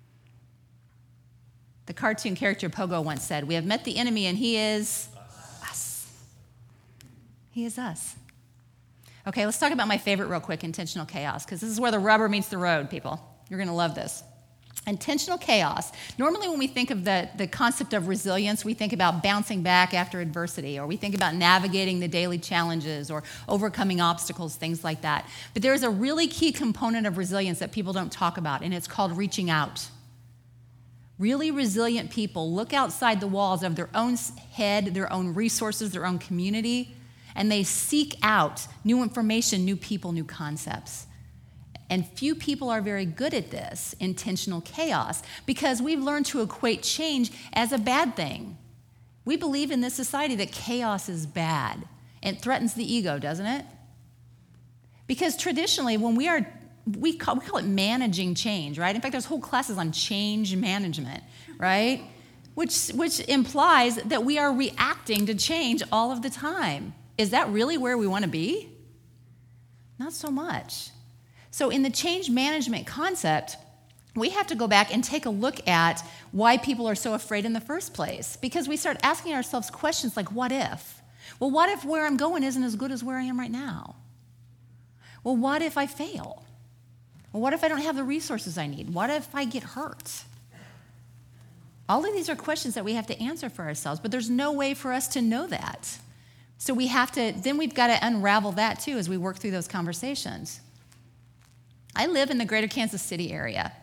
The cartoon character Pogo once said, we have met the enemy and he is us. us. He is us. Okay, let's talk about my favorite real quick, intentional chaos, because this is where the rubber meets the road, people. You're going to love this. Intentional chaos. Normally when we think of the, the concept of resilience, we think about bouncing back after adversity, or we think about navigating the daily challenges or overcoming obstacles, things like that. But there is a really key component of resilience that people don't talk about, and it's called reaching out. Really resilient people look outside the walls of their own head, their own resources, their own community, and they seek out new information, new people, new concepts. And few people are very good at this, intentional chaos, because we've learned to equate change as a bad thing. We believe in this society that chaos is bad. It threatens the ego, doesn't it? Because traditionally, when we are We call, we call it managing change, right? In fact, there's whole classes on change management, right? Which, which implies that we are reacting to change all of the time. Is that really where we want to be? Not so much. So in the change management concept, we have to go back and take a look at why people are so afraid in the first place. Because we start asking ourselves questions like, what if? Well, what if where I'm going isn't as good as where I am right now? Well, what if I fail? Well, what if I don't have the resources I need? What if I get hurt? All of these are questions that we have to answer for ourselves, but there's no way for us to know that. So we have to, then we've got to unravel that too as we work through those conversations. I live in the greater Kansas City area,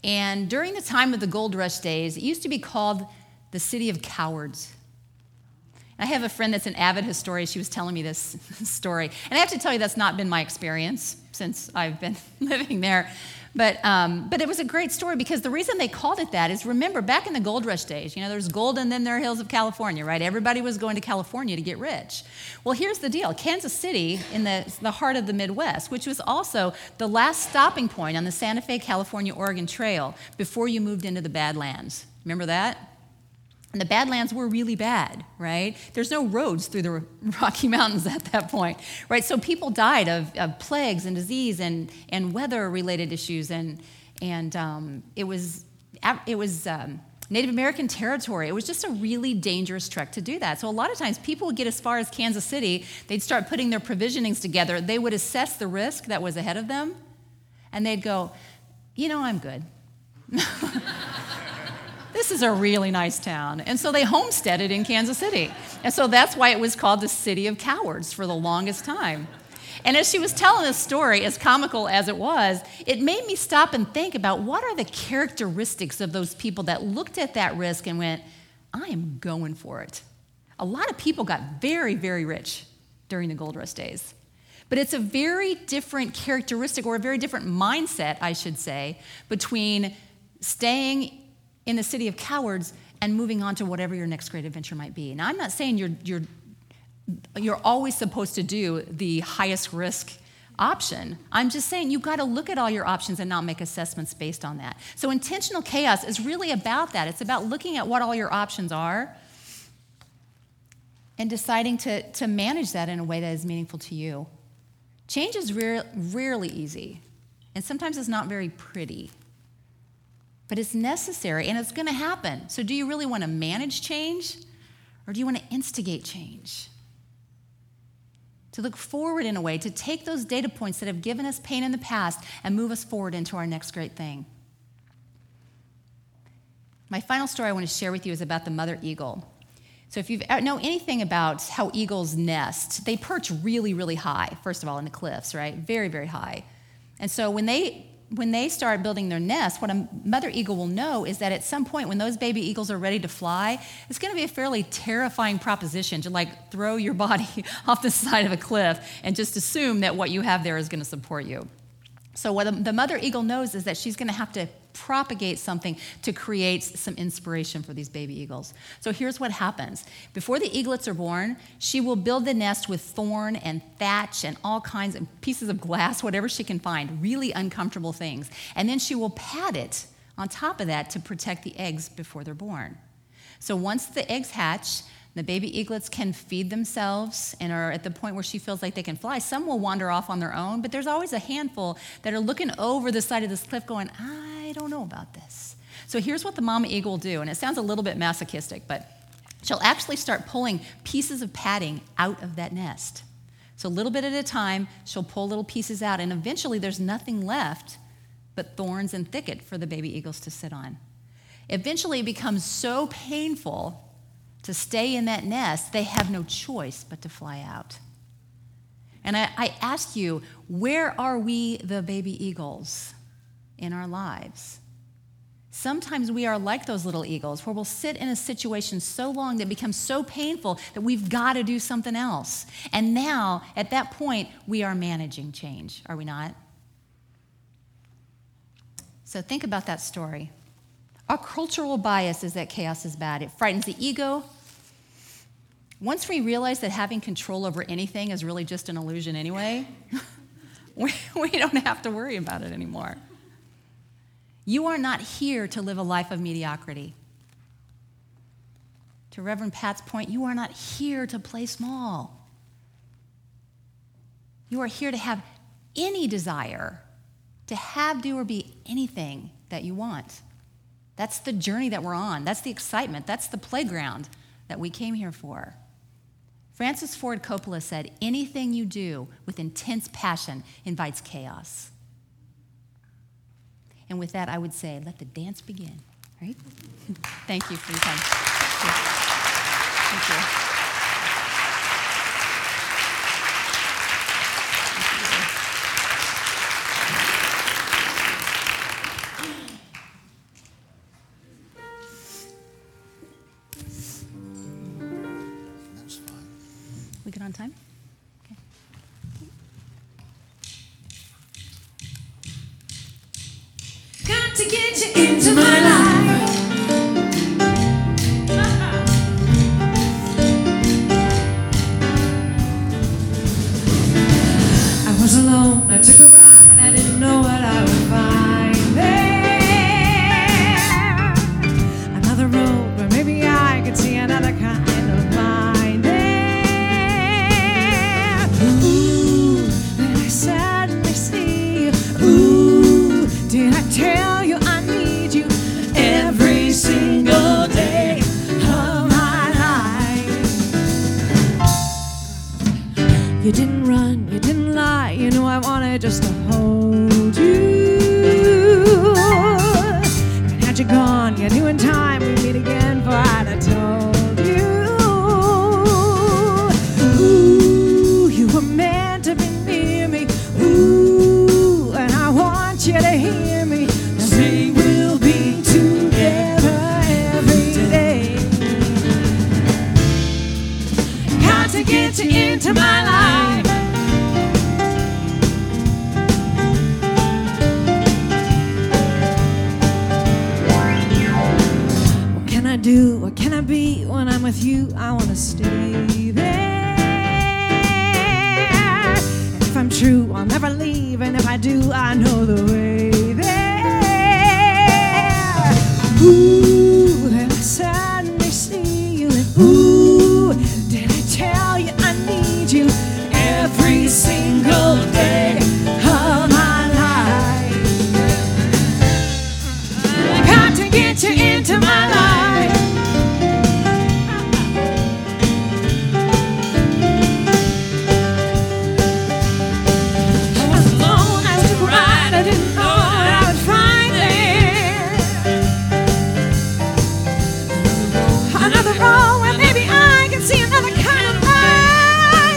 And during the time of the gold rush days, it used to be called the city of cowards. And I have a friend that's an avid historian. She was telling me this story. And I have to tell you, that's not been my experience since I've been living there. But um, but it was a great story because the reason they called it that is, remember, back in the gold rush days, you know, there's gold and then there are hills of California, right? Everybody was going to California to get rich. Well, here's the deal. Kansas City, in the, the heart of the Midwest, which was also the last stopping point on the Santa Fe, California, Oregon Trail before you moved into the Badlands. Remember that? And the Badlands were really bad, right? There's no roads through the Rocky Mountains at that point, right? So people died of, of plagues and disease and, and weather-related issues, and and um, it was it was um, Native American territory. It was just a really dangerous trek to do that. So a lot of times people would get as far as Kansas City, they'd start putting their provisionings together. They would assess the risk that was ahead of them, and they'd go, you know, I'm good. This is a really nice town. And so they homesteaded in Kansas City. And so that's why it was called the City of Cowards for the longest time. And as she was telling this story, as comical as it was, it made me stop and think about what are the characteristics of those people that looked at that risk and went, I am going for it. A lot of people got very, very rich during the gold rush days. But it's a very different characteristic, or a very different mindset, I should say, between staying in the city of cowards and moving on to whatever your next great adventure might be. Now, I'm not saying you're you're you're always supposed to do the highest risk option. I'm just saying you've got to look at all your options and not make assessments based on that. So intentional chaos is really about that. It's about looking at what all your options are and deciding to, to manage that in a way that is meaningful to you. Change is rare, rarely easy, and sometimes it's not very pretty. But it's necessary, and it's going to happen. So do you really want to manage change, or do you want to instigate change? To look forward in a way, to take those data points that have given us pain in the past and move us forward into our next great thing. My final story I want to share with you is about the mother eagle. So if you know anything about how eagles nest, they perch really, really high, first of all, in the cliffs, right? Very, very high. And so when they When they start building their nest, what a mother eagle will know is that at some point when those baby eagles are ready to fly, it's going to be a fairly terrifying proposition to like throw your body off the side of a cliff and just assume that what you have there is going to support you. So what the mother eagle knows is that she's going to have to propagate something to create some inspiration for these baby eagles. So here's what happens. Before the eaglets are born, she will build the nest with thorn and thatch and all kinds of pieces of glass, whatever she can find, really uncomfortable things. And then she will pad it on top of that to protect the eggs before they're born. So once the eggs hatch, the baby eaglets can feed themselves and are at the point where she feels like they can fly. Some will wander off on their own, but there's always a handful that are looking over the side of this cliff going, I don't know about this. So here's what the mama eagle will do, and it sounds a little bit masochistic, but she'll actually start pulling pieces of padding out of that nest. So a little bit at a time, she'll pull little pieces out, and eventually there's nothing left but thorns and thicket for the baby eagles to sit on. Eventually it becomes so painful to stay in that nest, they have no choice but to fly out. And I, I ask you, where are we the baby eagles in our lives? Sometimes we are like those little eagles, where we'll sit in a situation so long that it becomes so painful that we've got to do something else. And now, at that point, we are managing change, are we not? So think about that story. Our cultural bias is that chaos is bad. It frightens the ego. Once we realize that having control over anything is really just an illusion anyway, we, we don't have to worry about it anymore. You are not here to live a life of mediocrity. To Reverend Pat's point, you are not here to play small. You are here to have any desire, to have, do, or be anything that you want. That's the journey that we're on. That's the excitement. That's the playground that we came here for. Francis Ford Coppola said, anything you do with intense passion invites chaos. And with that, I would say, let the dance begin, right? Thank you for your time. Thank you. good on time? Okay. Got to get you into my life. I was alone, I took a ride, I didn't know what I would find there. Another road where maybe I could see another kind of mind there. Ooh, then I suddenly see you. Ooh, did I tell you I need you every single day of my life? You didn't run, you didn't lie, you knew I wanted just to hold you. And had you gone, you knew in time we'd meet again, for I'd have told you. Ooh, you were meant to be near me. Ooh, and I want you to hear me say we'll be together every day. Got to get you into my life. What can I do? What can I be? When I'm with you, I want to stay there. And if I'm true, I'll never leave. And if I do, I know the way there. Ooh, then I suddenly see you. And ooh, did I tell you I need you every single day of my life? I got to get you into my life. I was alone, I took a ride, I didn't know what I would find there. Another road where maybe I can see another kind of mind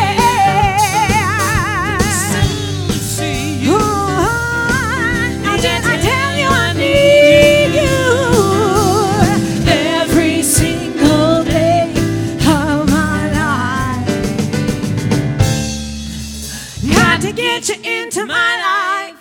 there. Oh, now did I tell you I need you every single day of my life? Got to get you into my life.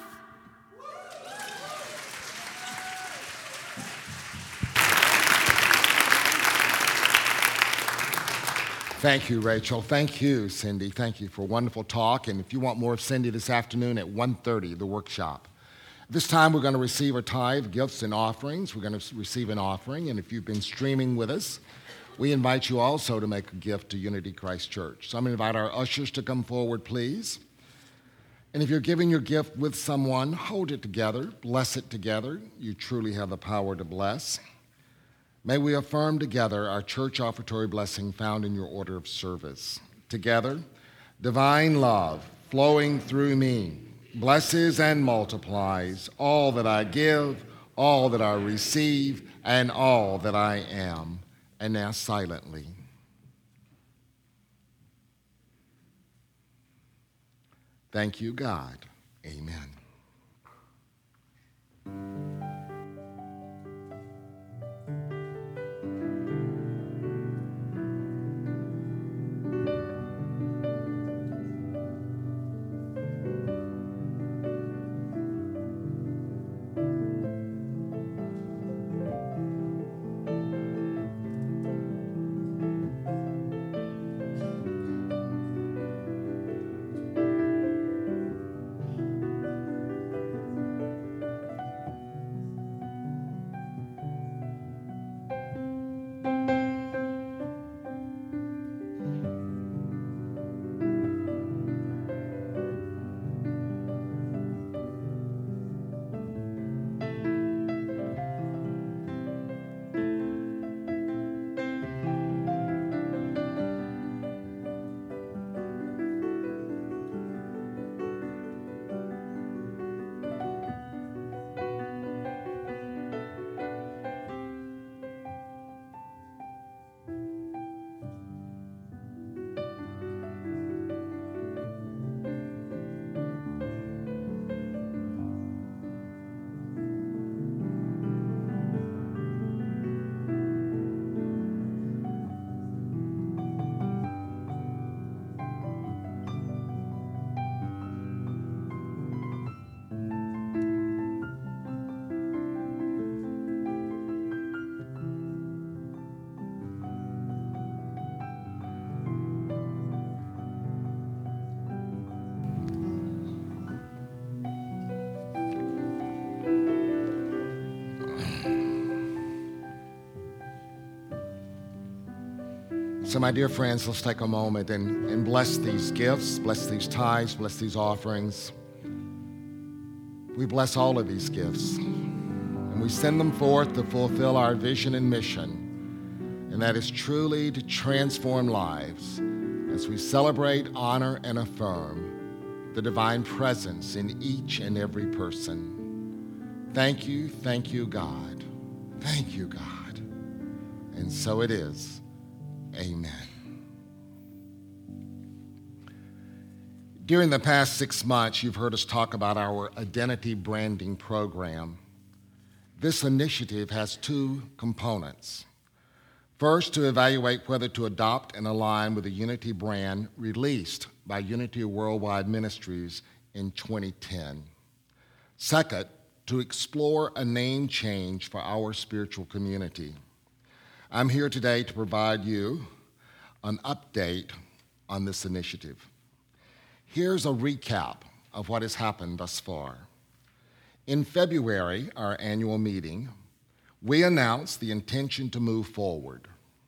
Thank you, Rachel. Thank you, Cindy. Thank you for a wonderful talk. And if you want more of Cindy this afternoon at one thirty, the workshop. This time we're going to receive our tithe, gifts, and offerings. We're going to receive an offering. And if you've been streaming with us, we invite you also to make a gift to Unity Christ Church. So I'm going to invite our ushers to come forward, please. And if you're giving your gift with someone, hold it together, bless it together. You truly have the power to bless. May we affirm together our church offertory blessing found in your order of service. Together, divine love flowing through me blesses and multiplies all that I give, all that I receive, and all that I am. And now silently. Thank you, God. Amen. So, my dear friends, let's take a moment and, and bless these gifts, bless these tithes, bless these offerings. We bless all of these gifts, and we send them forth to fulfill our vision and mission, and that is truly to transform lives as we celebrate, honor, and affirm the divine presence in each and every person. Thank you, thank you, God. Thank you, God. And so it is. Amen. During the past six months, you've heard us talk about our identity branding program. This initiative has two components. First, to evaluate whether to adopt and align with the Unity brand released by Unity Worldwide Ministries in twenty ten. Second, to explore a name change for our spiritual community. I'm here today to provide you an update on this initiative. Here's a recap of what has happened thus far. In February, our annual meeting, we announced the intention to move forward.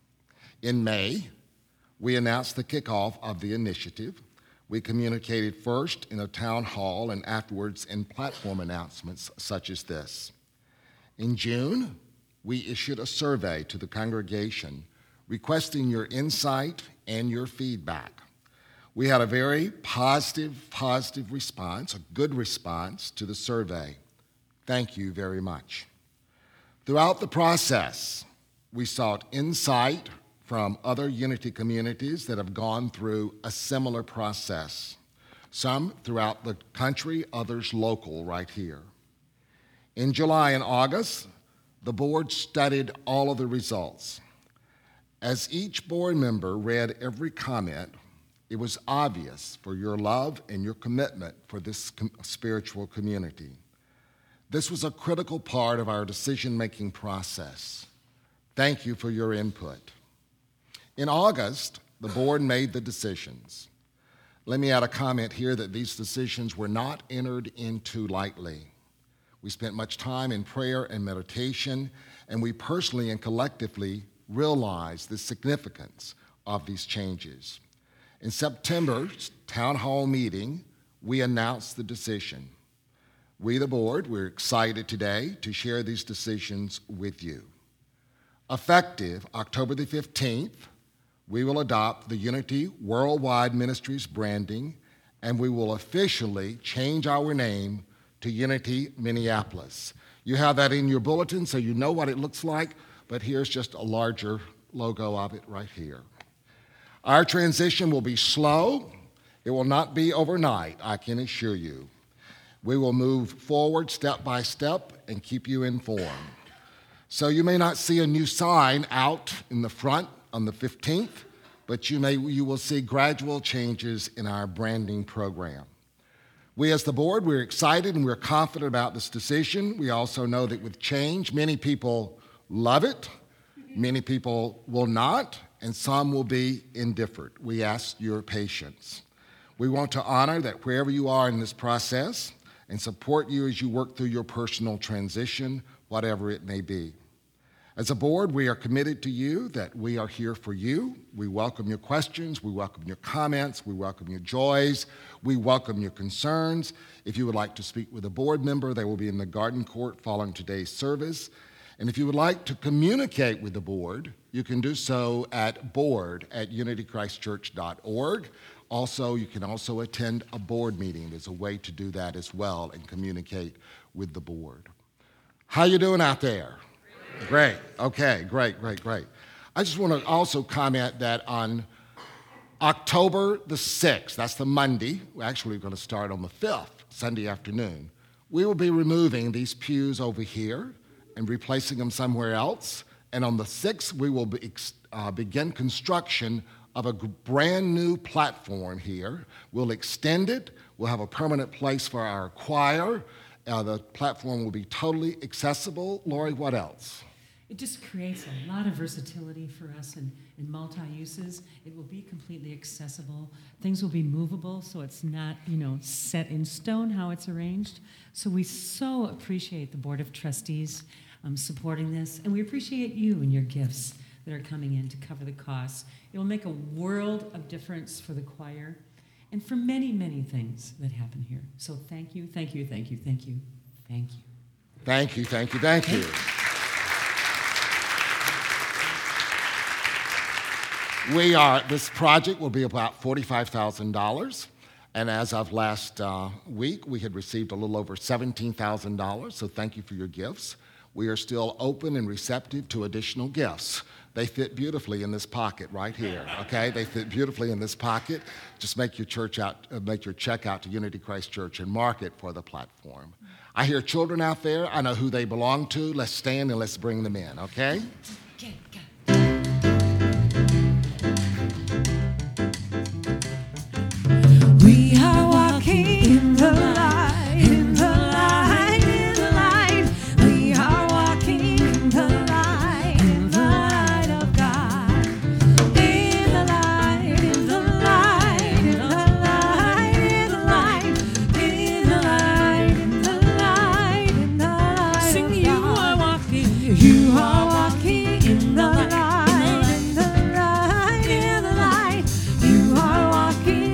In May, we announced the kickoff of the initiative. We communicated first in a town hall and afterwards in platform announcements such as this. In June, we issued a survey to the congregation requesting your insight and your feedback. We had a very positive, positive response, a good response to the survey. Thank you very much. Throughout the process, we sought insight from other Unity communities that have gone through a similar process, some throughout the country, others local right here. In July and August, the board studied all of the results. As each board member read every comment, it was obvious for your love and your commitment for this com- spiritual community. This was a critical part of our decision-making process. Thank you for your input. In August, the board made the decisions. Let me add a comment here that these decisions were not entered into lightly. We spent much time in prayer and meditation, and we personally and collectively realized the significance of these changes. In September's town hall meeting, we announced the decision. We, the board, we're excited today to share these decisions with you. Effective October the fifteenth, we will adopt the Unity Worldwide Ministries branding, and we will officially change our name to Unity Minneapolis. You have that in your bulletin, so you know what it looks like, but here's just a larger logo of it right here. Our transition will be slow. It will not be overnight, I can assure you. We will move forward step by step and keep you informed. So you may not see a new sign out in the front on the fifteenth, but you may you will see gradual changes in our branding program. We as the board, we're excited and we're confident about this decision. We also know that with change, many people love it, many people will not, and some will be indifferent. We ask your patience. We want to honor that wherever you are in this process and support you as you work through your personal transition, whatever it may be. As a board, we are committed to you that we are here for you. We welcome your questions, we welcome your comments, we welcome your joys, we welcome your concerns. If you would like to speak with a board member, they will be in the garden court following today's service. And if you would like to communicate with the board, you can do so at board at unity christ church dot org. Also, you can also attend a board meeting. There's a way to do that as well and communicate with the board. How you doing out there? Great. Okay, great, great, great. I just want to also comment that on October the sixth, that's the Monday, we're actually going to start on the fifth, Sunday afternoon, we will be removing these pews over here and replacing them somewhere else. And on the sixth, we will be, uh, begin construction of a brand new platform here. We'll extend it. We'll have a permanent place for our choir. Uh, the platform will be totally accessible. Lori, what else? It just creates a lot of versatility for us in, in multi-uses. It will be completely accessible. Things will be movable, so it's not, you know, set in stone how it's arranged. So we so appreciate the Board of Trustees um, supporting this, and we appreciate you and your gifts. that are coming in to cover the costs. It will make a world of difference for the choir and for many, many things that happen here. So thank you, thank you, thank you, thank you, thank you. Thank you, thank you, thank you. We are, this project will be about forty-five thousand dollars. And as of last uh, week, we had received a little over seventeen thousand dollars, so thank you for your gifts. We are still open and receptive to additional gifts. They fit beautifully in this pocket right here, okay? They fit beautifully in this pocket. Just make your church out, uh, make your check out to Unity Christ Church and mark it for the platform. I hear children out there. I know who they belong to. Let's stand and let's bring them in, okay? Okay, go. We are walking in the light, in the light, in the light. We are walking in the light, in the light of God. In the light, in the light, in the light, in the light, in the light, in the light, in the light. Sing, you are walking, you are walking in the light, in the light, in the light. You are walking.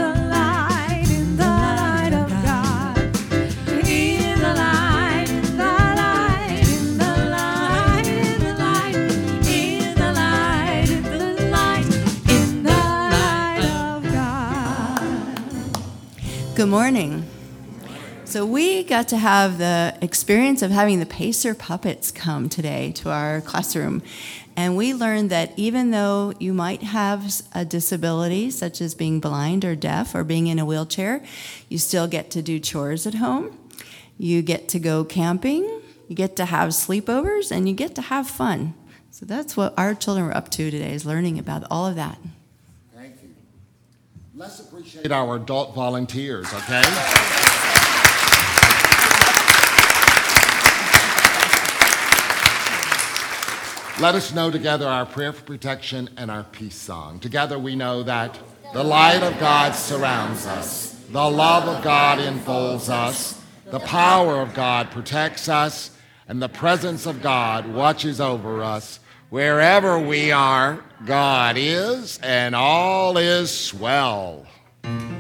Good morning. So we got to have the experience of having the Pacer puppets come today to our classroom. And we learned that even though you might have a disability, such as being blind or deaf or being in a wheelchair, you still get to do chores at home. You get to go camping. You get to have sleepovers, and you get to have fun. So that's what our children were up to today, is learning about all of that. Thank you. Let's appreciate our adult volunteers, okay? Let us know together our prayer for protection and our peace song. Together we know that the light of God surrounds us, the love of God enfolds us, the power of God protects us, and the presence of God watches over us. Wherever we are, God is, and all is swell.